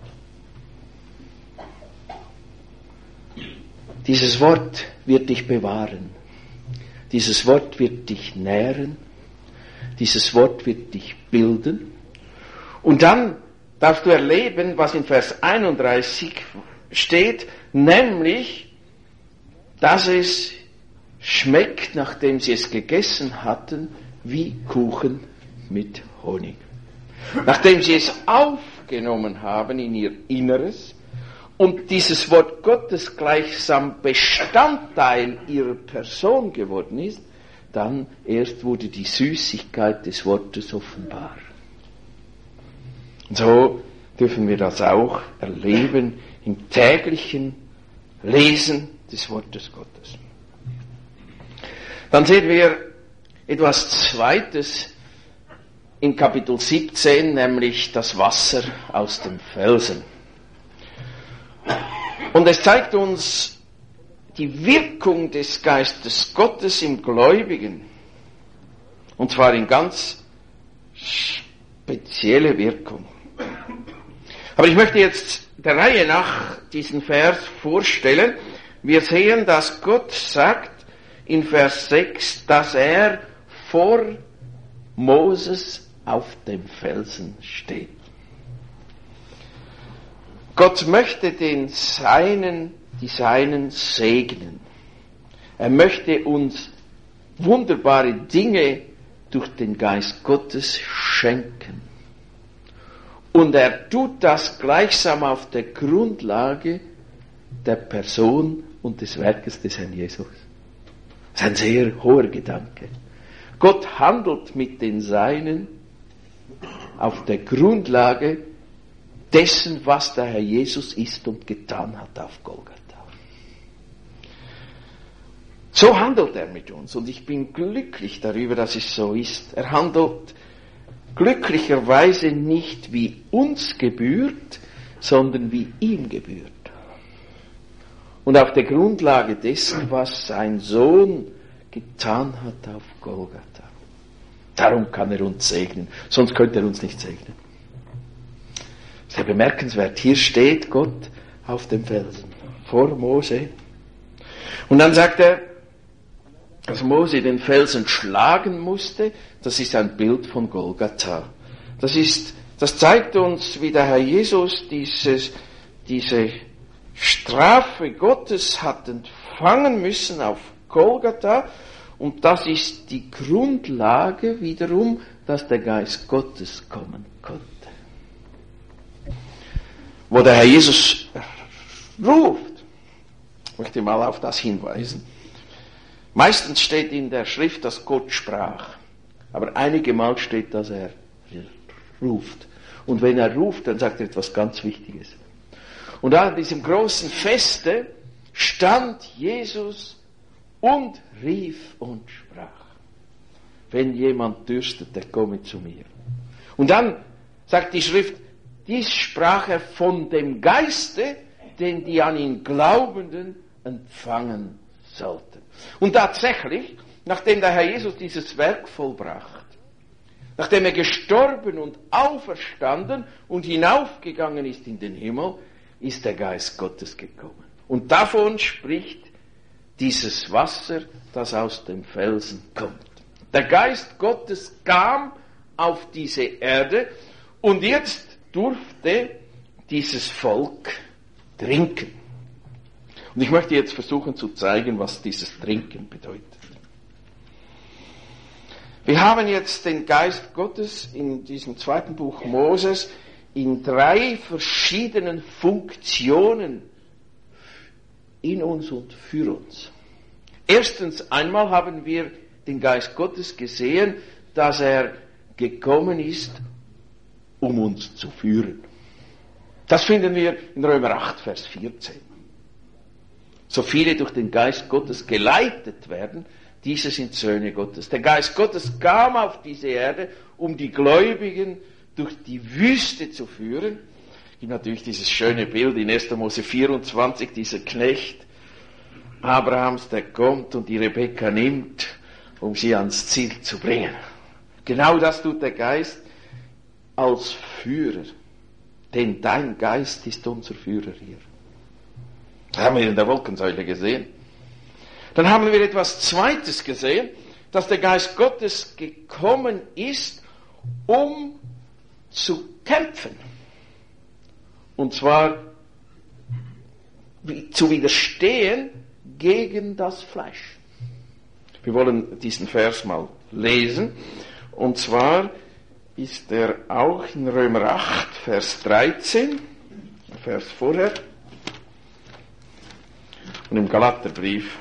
Dieses Wort wird dich bewahren. Dieses Wort wird dich nähren. Dieses Wort wird dich bilden. Und dann darfst du erleben, was in Vers einunddreißig steht, nämlich, dass es schmeckt, nachdem sie es gegessen hatten, wie Kuchen mit Honig. Nachdem sie es aufgenommen haben in ihr Inneres und dieses Wort Gottes gleichsam Bestandteil ihrer Person geworden ist, dann erst wurde die Süßigkeit des Wortes offenbar. Und so dürfen wir das auch erleben im täglichen Lesen des Wortes Gottes. Dann sehen wir etwas Zweites in Kapitel siebzehn, nämlich das Wasser aus dem Felsen. Und es zeigt uns die Wirkung des Geistes Gottes im Gläubigen. Und zwar in ganz spezielle Wirkung. Aber ich möchte jetzt der Reihe nach diesen Vers vorstellen. Wir sehen, dass Gott sagt in Vers sechs, dass er vor Moses auf dem Felsen steht. Gott möchte den Seinen, die Seinen segnen. Er möchte uns wunderbare Dinge durch den Geist Gottes schenken. Und er tut das gleichsam auf der Grundlage der Person und des Werkes des Herrn Jesus. Das ist ein sehr hoher Gedanke. Gott handelt mit den Seinen auf der Grundlage dessen, was der Herr Jesus ist und getan hat auf Golgatha. So handelt er mit uns und ich bin glücklich darüber, dass es so ist. Er handelt glücklicherweise nicht wie uns gebührt, sondern wie ihm gebührt. Und auf der Grundlage dessen, was sein Sohn getan hat auf Golgatha. Darum kann er uns segnen, sonst könnte er uns nicht segnen. Sehr bemerkenswert, hier steht Gott auf dem Felsen vor Mose. Und dann sagt er, dass Mose den Felsen schlagen musste, das ist ein Bild von Golgatha. Das ist, das zeigt uns, wie der Herr Jesus dieses, diese Strafe Gottes hat empfangen müssen auf Golgatha. Und das ist die Grundlage wiederum, dass der Geist Gottes kommen konnte. Wo der Herr Jesus ruft, ich möchte mal auf das hinweisen. Meistens steht in der Schrift, dass Gott sprach. Aber einige Mal steht, dass er ruft. Und wenn er ruft, dann sagt er etwas ganz Wichtiges. Und an diesem großen Feste stand Jesus und rief und sprach. Wenn jemand dürstet, der komme zu mir. Und dann sagt die Schrift, dies sprach er von dem Geiste, den die an ihn Glaubenden empfangen sollten. Und tatsächlich, nachdem der Herr Jesus dieses Werk vollbracht, nachdem er gestorben und auferstanden und hinaufgegangen ist in den Himmel, ist der Geist Gottes gekommen. Und davon spricht dieses Wasser, das aus dem Felsen kommt. Der Geist Gottes kam auf diese Erde und jetzt durfte dieses Volk trinken. Und ich möchte jetzt versuchen zu zeigen, was dieses Trinken bedeutet. Wir haben jetzt den Geist Gottes in diesem zweiten Buch Moses in drei verschiedenen Funktionen in uns und für uns. Erstens einmal haben wir den Geist Gottes gesehen, dass er gekommen ist, um uns zu führen. Das finden wir in Römer acht, Vers vierzehn. So viele durch den Geist Gottes geleitet werden, diese sind Söhne Gottes. Der Geist Gottes kam auf diese Erde, um die Gläubigen durch die Wüste zu führen. Es gibt natürlich dieses schöne Bild in erster Mose vierundzwanzig, dieser Knecht Abrahams, der kommt und die Rebekka nimmt, um sie ans Ziel zu bringen. Genau das tut der Geist als Führer. Denn dein Geist ist unser Führer hier. Das haben wir in der Wolkensäule gesehen. Dann haben wir etwas Zweites gesehen, dass der Geist Gottes gekommen ist, um zu kämpfen. Und zwar zu widerstehen gegen das Fleisch. Wir wollen diesen Vers mal lesen. Und zwar ist er auch in Römer acht, Vers dreizehn, Vers vorher, und im Galaterbrief.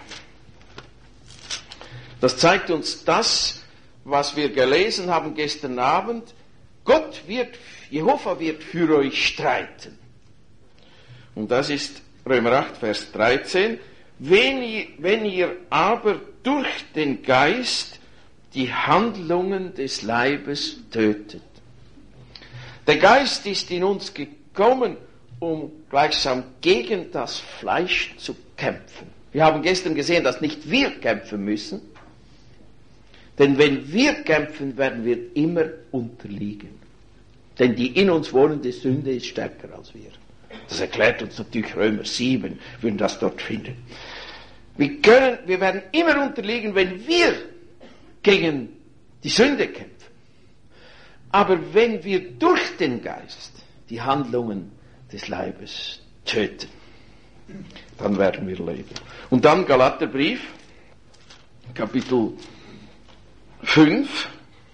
Das zeigt uns das, was wir gelesen haben gestern Abend. Gott wird, Jehova wird für euch streiten. Und das ist Römer acht, Vers dreizehn. Wenn ihr, wenn ihr aber durch den Geist die Handlungen des Leibes tötet. Der Geist ist in uns gekommen, um gleichsam gegen das Fleisch zu kämpfen. Wir haben gestern gesehen, dass nicht wir kämpfen müssen, denn wenn wir kämpfen, werden wir immer unterliegen. Denn die in uns wohnende Sünde ist stärker als wir. Das erklärt uns natürlich Römer sieben, wir würden das dort finden. Wir können, wir werden immer unterliegen, wenn wir gegen die Sünde kämpfen. Aber wenn wir durch den Geist die Handlungen des Leibes töten, dann werden wir leben. Und dann Galaterbrief, Kapitel fünf,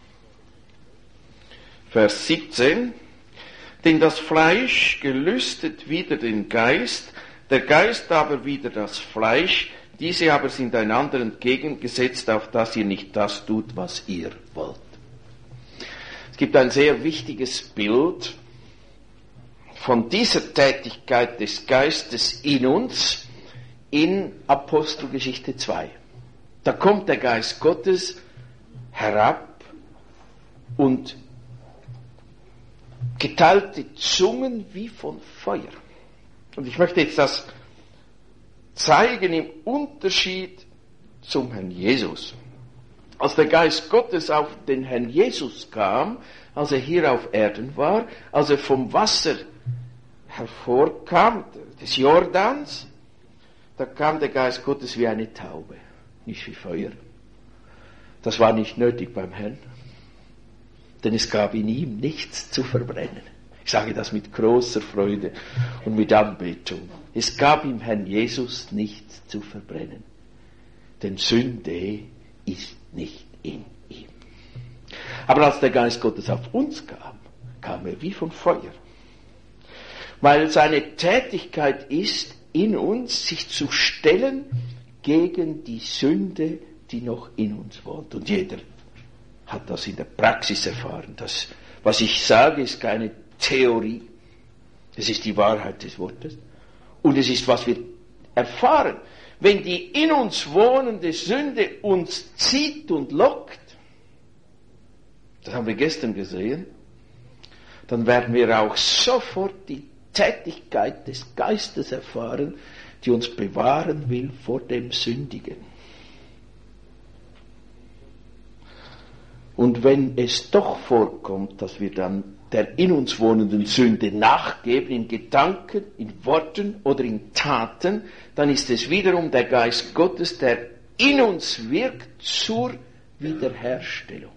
Vers siebzehn. Denn das Fleisch gelüstet wider den Geist, der Geist aber wider das Fleisch, diese aber sind einander entgegengesetzt, auf dass ihr nicht das tut, was ihr wollt. Es gibt ein sehr wichtiges Bild von dieser Tätigkeit des Geistes in uns in Apostelgeschichte zwei. Da kommt der Geist Gottes herab und geteilte Zungen wie von Feuer. Und ich möchte jetzt das zeigen im Unterschied zum Herrn Jesus. Als der Geist Gottes auf den Herrn Jesus kam, als er hier auf Erden war, als er vom Wasser hervorkam, des Jordans, da kam der Geist Gottes wie eine Taube, nicht wie Feuer. Das war nicht nötig beim Herrn, denn es gab in ihm nichts zu verbrennen. Ich sage das mit großer Freude und mit Anbetung. Es gab im Herrn Jesus nichts zu verbrennen, denn Sünde ist nicht in ihm. Aber als der Geist Gottes auf uns kam, kam er wie von Feuer. Weil seine Tätigkeit ist, in uns sich zu stellen gegen die Sünde, die noch in uns wohnt. Und jeder hat das in der Praxis erfahren. Das, was ich sage, ist keine Theorie. Es ist die Wahrheit des Wortes. Und es ist, was wir erfahren. Wenn die in uns wohnende Sünde uns zieht und lockt, das haben wir gestern gesehen, dann werden wir auch sofort die Tätigkeit des Geistes erfahren, die uns bewahren will vor dem Sündigen. Und wenn es doch vorkommt, dass wir dann der in uns wohnenden Sünde nachgeben, in Gedanken, in Worten oder in Taten, dann ist es wiederum der Geist Gottes, der in uns wirkt zur Wiederherstellung.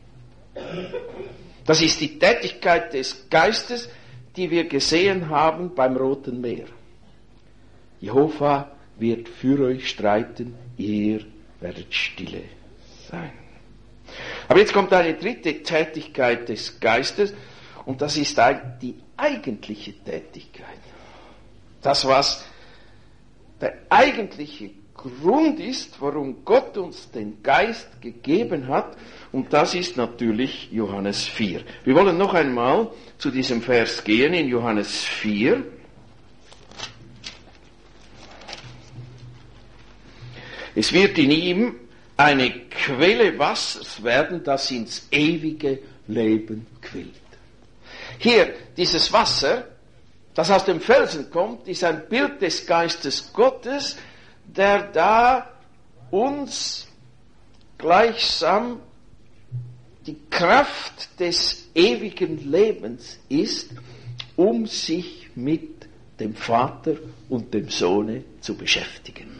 Das ist die Tätigkeit des Geistes, die wir gesehen haben beim Roten Meer. Jehova wird für euch streiten, ihr werdet stille sein. Aber jetzt kommt eine dritte Tätigkeit des Geistes, und das ist die eigentliche Tätigkeit. Das, was der eigentliche Grund ist, warum Gott uns den Geist gegeben hat, und das ist natürlich Johannes vier. Wir wollen noch einmal zu diesem Vers gehen, in Johannes vier. Es wird in ihm eine Quelle Wassers werden, das ins ewige Leben quillt. Hier, dieses Wasser, das aus dem Felsen kommt, ist ein Bild des Geistes Gottes, der da uns gleichsam die Kraft des ewigen Lebens ist, um sich mit dem Vater und dem Sohne zu beschäftigen.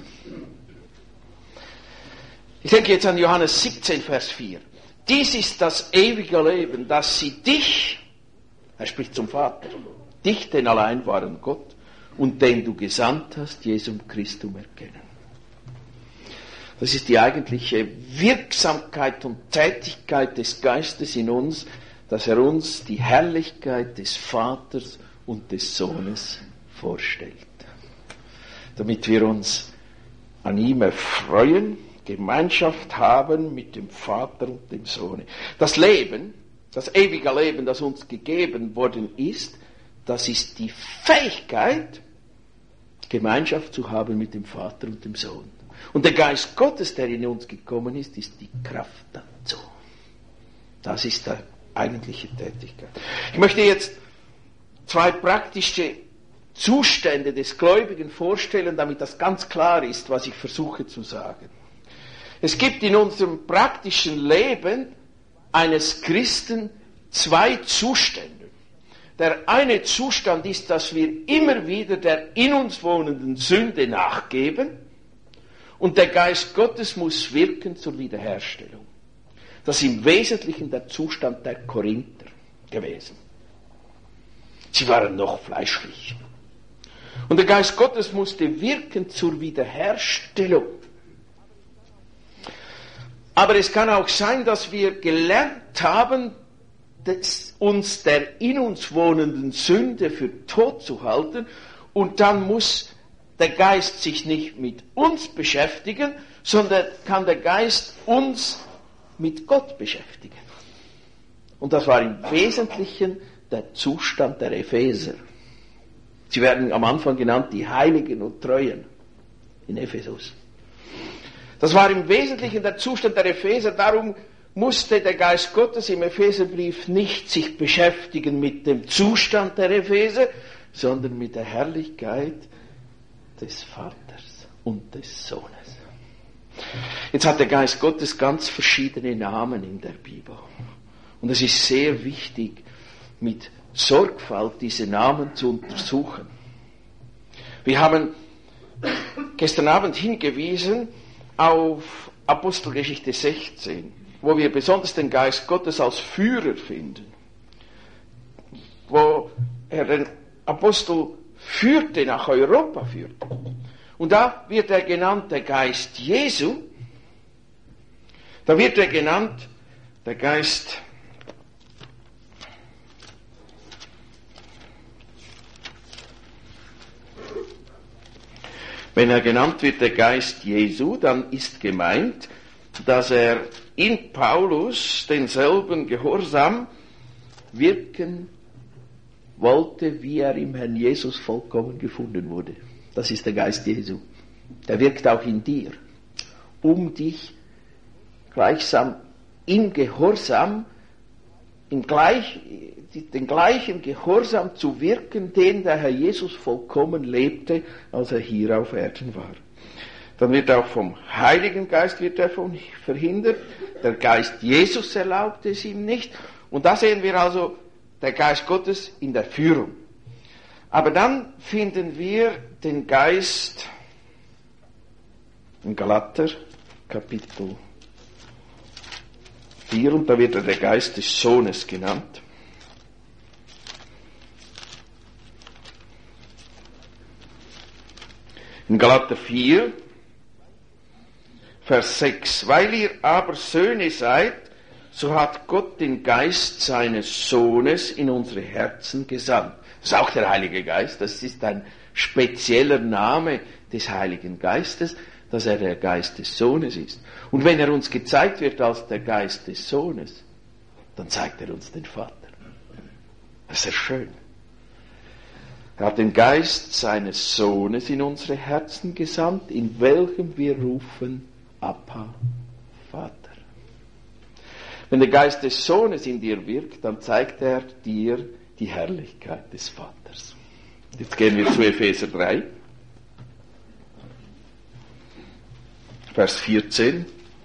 Ich denke jetzt an Johannes siebzehn, Vers vier. Dies ist das ewige Leben, dass sie dich, er spricht zum Vater, dich, den allein wahren Gott, und den du gesandt hast, Jesum Christum, erkennen. Das ist die eigentliche Wirksamkeit und Tätigkeit des Geistes in uns, dass er uns die Herrlichkeit des Vaters und des Sohnes vorstellt. Damit wir uns an ihm erfreuen, Gemeinschaft haben mit dem Vater und dem Sohne. Das Leben, das ewige Leben, das uns gegeben worden ist, das ist die Fähigkeit, Gemeinschaft zu haben mit dem Vater und dem Sohn. Und der Geist Gottes, der in uns gekommen ist, ist die Kraft dazu. Das ist die eigentliche Tätigkeit. Ich möchte jetzt zwei praktische Zustände des Gläubigen vorstellen, damit das ganz klar ist, was ich versuche zu sagen. Es gibt in unserem praktischen Leben eines Christen zwei Zustände. Der eine Zustand ist, dass wir immer wieder der in uns wohnenden Sünde nachgeben, und der Geist Gottes muss wirken zur Wiederherstellung. Das ist im Wesentlichen der Zustand der Korinther gewesen. Sie waren noch fleischlich. Und der Geist Gottes musste wirken zur Wiederherstellung. Aber es kann auch sein, dass wir gelernt haben, des, uns der in uns wohnenden Sünde für tot zu halten, und dann muss der Geist sich nicht mit uns beschäftigen, sondern kann der Geist uns mit Gott beschäftigen. Und das war im Wesentlichen der Zustand der Epheser. Sie werden am Anfang genannt die Heiligen und Treuen in Ephesus. Das war im Wesentlichen der Zustand der Epheser, darum musste der Geist Gottes im Epheserbrief nicht sich beschäftigen mit dem Zustand der Epheser, sondern mit der Herrlichkeit des Vaters und des Sohnes. Jetzt hat der Geist Gottes ganz verschiedene Namen in der Bibel. Und es ist sehr wichtig, mit Sorgfalt diese Namen zu untersuchen. Wir haben gestern Abend hingewiesen auf Apostelgeschichte sechzehn, wo wir besonders den Geist Gottes als Führer finden, wo er den Apostel führte, nach Europa führte. Und da wird er genannt der Geist Jesu, da wird er genannt der Geist Wenn er genannt wird der Geist Jesu, dann ist gemeint, dass er in Paulus denselben Gehorsam wirken wollte, wie er im Herrn Jesus vollkommen gefunden wurde. Das ist der Geist Jesu. Der wirkt auch in dir, um dich gleichsam im Gehorsam, im gleich, den gleichen Gehorsam zu wirken, den der Herr Jesus vollkommen lebte, als er hier auf Erden war. Dann wird auch vom Heiligen Geist wird er verhindert. Der Geist Jesus erlaubt es ihm nicht. Und da sehen wir also der Geist Gottes in der Führung. Aber dann finden wir den Geist in Galater, Kapitel vier, und da wird er der Geist des Sohnes genannt. In Galater vier, Vers sechs, weil ihr aber Söhne seid, so hat Gott den Geist seines Sohnes in unsere Herzen gesandt. Das ist auch der Heilige Geist, das ist ein spezieller Name des Heiligen Geistes, dass er der Geist des Sohnes ist. Und wenn er uns gezeigt wird als der Geist des Sohnes, dann zeigt er uns den Vater. Das ist sehr schön. Er hat den Geist seines Sohnes in unsere Herzen gesandt, in welchem wir rufen, Abba, Vater. Wenn der Geist des Sohnes in dir wirkt, dann zeigt er dir die Herrlichkeit des Vaters. Jetzt gehen wir zu Epheser drei, Vers vierzehn.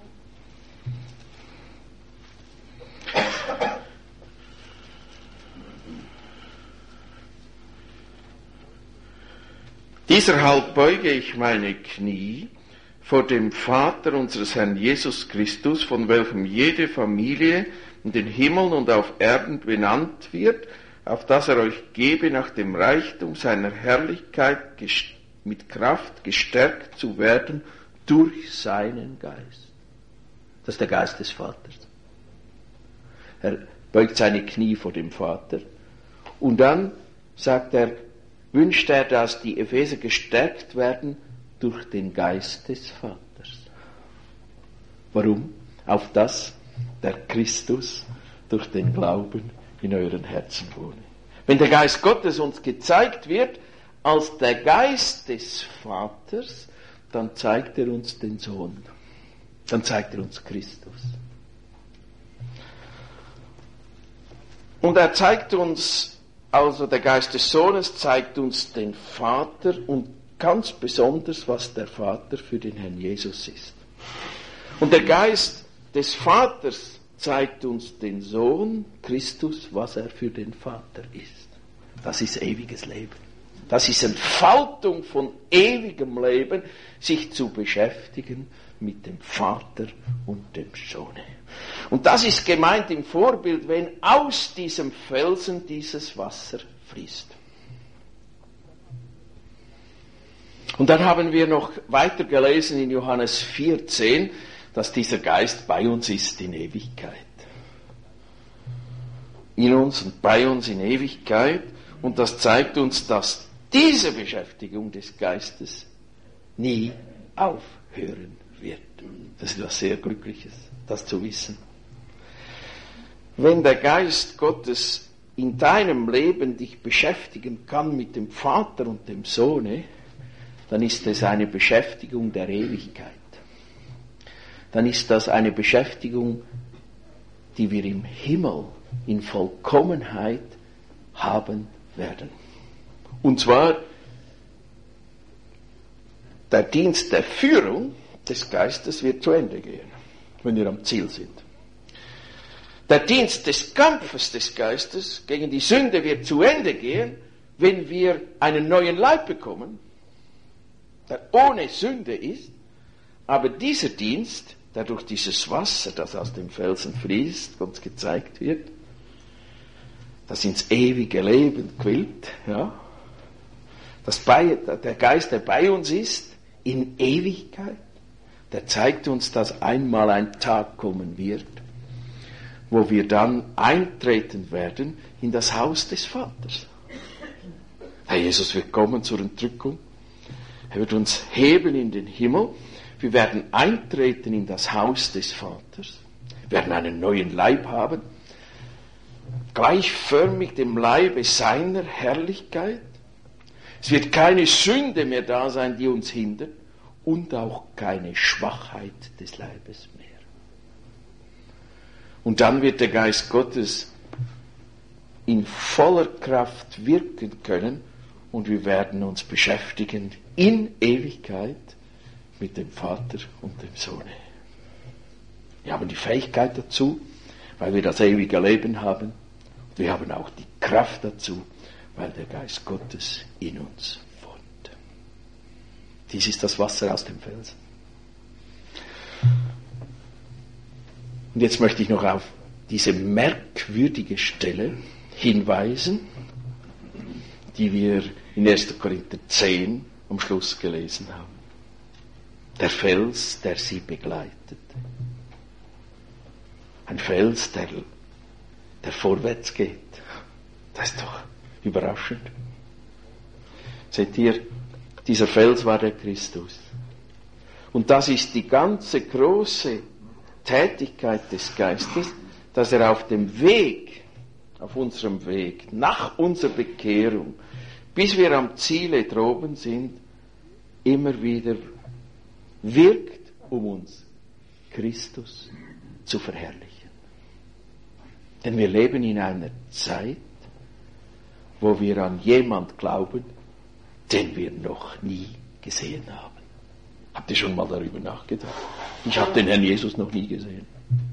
Dieserhalb beuge ich meine Knie vor dem Vater unseres Herrn Jesus Christus, von welchem jede Familie in den Himmeln und auf Erden benannt wird, auf dass er euch gebe, nach dem Reichtum seiner Herrlichkeit mit Kraft gestärkt zu werden durch seinen Geist. Das ist der Geist des Vaters. Er beugt seine Knie vor dem Vater und dann sagt er, wünscht er, dass die Epheser gestärkt werden durch den Geist des Vaters. Warum? Auf das der Christus durch den Glauben in euren Herzen wohne. Wenn der Geist Gottes uns gezeigt wird als der Geist des Vaters, dann zeigt er uns den Sohn. Dann zeigt er uns Christus. Und er zeigt uns, also der Geist des Sohnes zeigt uns den Vater und ganz besonders, was der Vater für den Herrn Jesus ist. Und der Geist des Vaters zeigt uns den Sohn, Christus, was er für den Vater ist. Das ist ewiges Leben. Das ist Entfaltung von ewigem Leben, sich zu beschäftigen mit dem Vater und dem Sohne. Und das ist gemeint im Vorbild, wenn aus diesem Felsen dieses Wasser fließt. Und dann haben wir noch weiter gelesen in Johannes vierzehn, dass dieser Geist bei uns ist in Ewigkeit. in uns und bei uns in Ewigkeit. Und das zeigt uns, dass diese Beschäftigung des Geistes nie aufhören wird. Das ist etwas sehr Glückliches, das zu wissen. Wenn der Geist Gottes in deinem Leben dich beschäftigen kann mit dem Vater und dem Sohne, dann ist es eine Beschäftigung der Ewigkeit. Dann ist das eine Beschäftigung, die wir im Himmel in Vollkommenheit haben werden. Und zwar der Dienst der Führung des Geistes wird zu Ende gehen, wenn wir am Ziel sind. Der Dienst des Kampfes des Geistes gegen die Sünde wird zu Ende gehen, wenn wir einen neuen Leib bekommen, der ohne Sünde ist. Aber dieser Dienst, der durch dieses Wasser, das aus dem Felsen fließt, uns gezeigt wird, das ins ewige Leben quillt, ja, das bei, der Geist, der bei uns ist, in Ewigkeit, der zeigt uns, dass einmal ein Tag kommen wird, wo wir dann eintreten werden in das Haus des Vaters. Herr Jesus wird kommen zur Entrückung. Er wird uns heben in den Himmel. Wir werden eintreten in das Haus des Vaters. Wir werden einen neuen Leib haben, gleichförmig dem Leibe seiner Herrlichkeit. Es wird keine Sünde mehr da sein, die uns hindert, und auch keine Schwachheit des Leibes mehr. Und dann wird der Geist Gottes in voller Kraft wirken können und wir werden uns beschäftigen in Ewigkeit mit dem Vater und dem Sohne. Wir haben die Fähigkeit dazu, weil wir das ewige Leben haben. Wir haben auch die Kraft dazu, weil der Geist Gottes in uns wohnt. Dies ist das Wasser aus dem Felsen. Und jetzt möchte ich noch auf diese merkwürdige Stelle hinweisen, die wir in erster Korinther zehn am Schluss gelesen haben. Der Fels, der sie begleitet. Ein Fels, der, der vorwärts geht. Das ist doch überraschend. Seht ihr, dieser Fels war der Christus. Und das ist die ganze große Tätigkeit des Geistes, dass er auf dem Weg, auf unserem Weg, nach unserer Bekehrung, bis wir am Ziele droben sind, immer wieder wirkt, um uns Christus zu verherrlichen. Denn wir leben in einer Zeit, wo wir an jemand glauben, den wir noch nie gesehen haben. Habt ihr schon mal darüber nachgedacht? Ich habe den Herrn Jesus noch nie gesehen.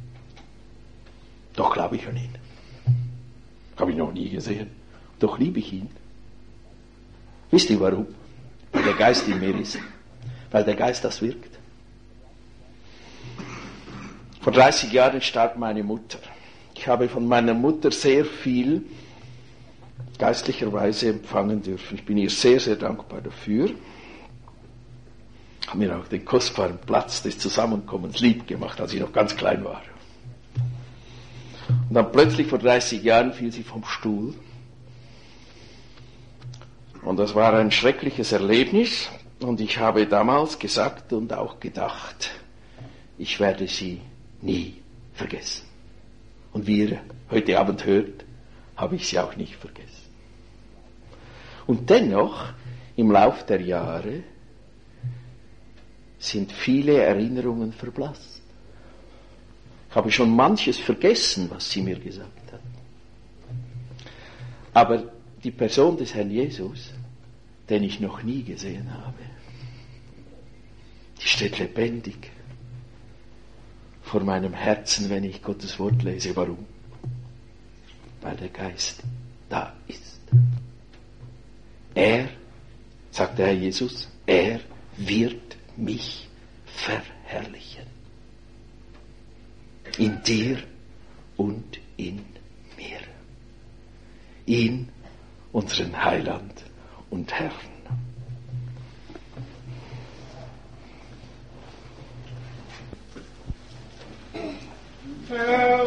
Doch glaube ich an ihn. Habe ich noch nie gesehen. Doch liebe ich ihn. Wisst ihr warum? Weil der Geist in mir ist. Weil der Geist das wirkt. Vor dreißig Jahren starb meine Mutter. Ich habe von meiner Mutter sehr viel geistlicherweise empfangen dürfen. Ich bin ihr sehr, sehr dankbar dafür. Habe mir auch den kostbaren Platz des Zusammenkommens lieb gemacht, als ich noch ganz klein war. Und dann plötzlich vor dreißig Jahren fiel sie vom Stuhl. Und das war ein schreckliches Erlebnis. Und ich habe damals gesagt und auch gedacht, ich werde sie nie vergessen. Und wie ihr heute Abend hört, habe ich sie auch nicht vergessen. Und dennoch, im Lauf der Jahre, sind viele Erinnerungen verblasst. Ich habe schon manches vergessen, was sie mir gesagt hat. Aber die Person des Herrn Jesus, den ich noch nie gesehen habe, die steht lebendig vor meinem Herzen, wenn ich Gottes Wort lese. Warum? Weil der Geist da ist. Er, sagt der Herr Jesus, er wird mich verherrlichen. In dir und in mir. Ihn, unseren Heiland und Herrn. Ja.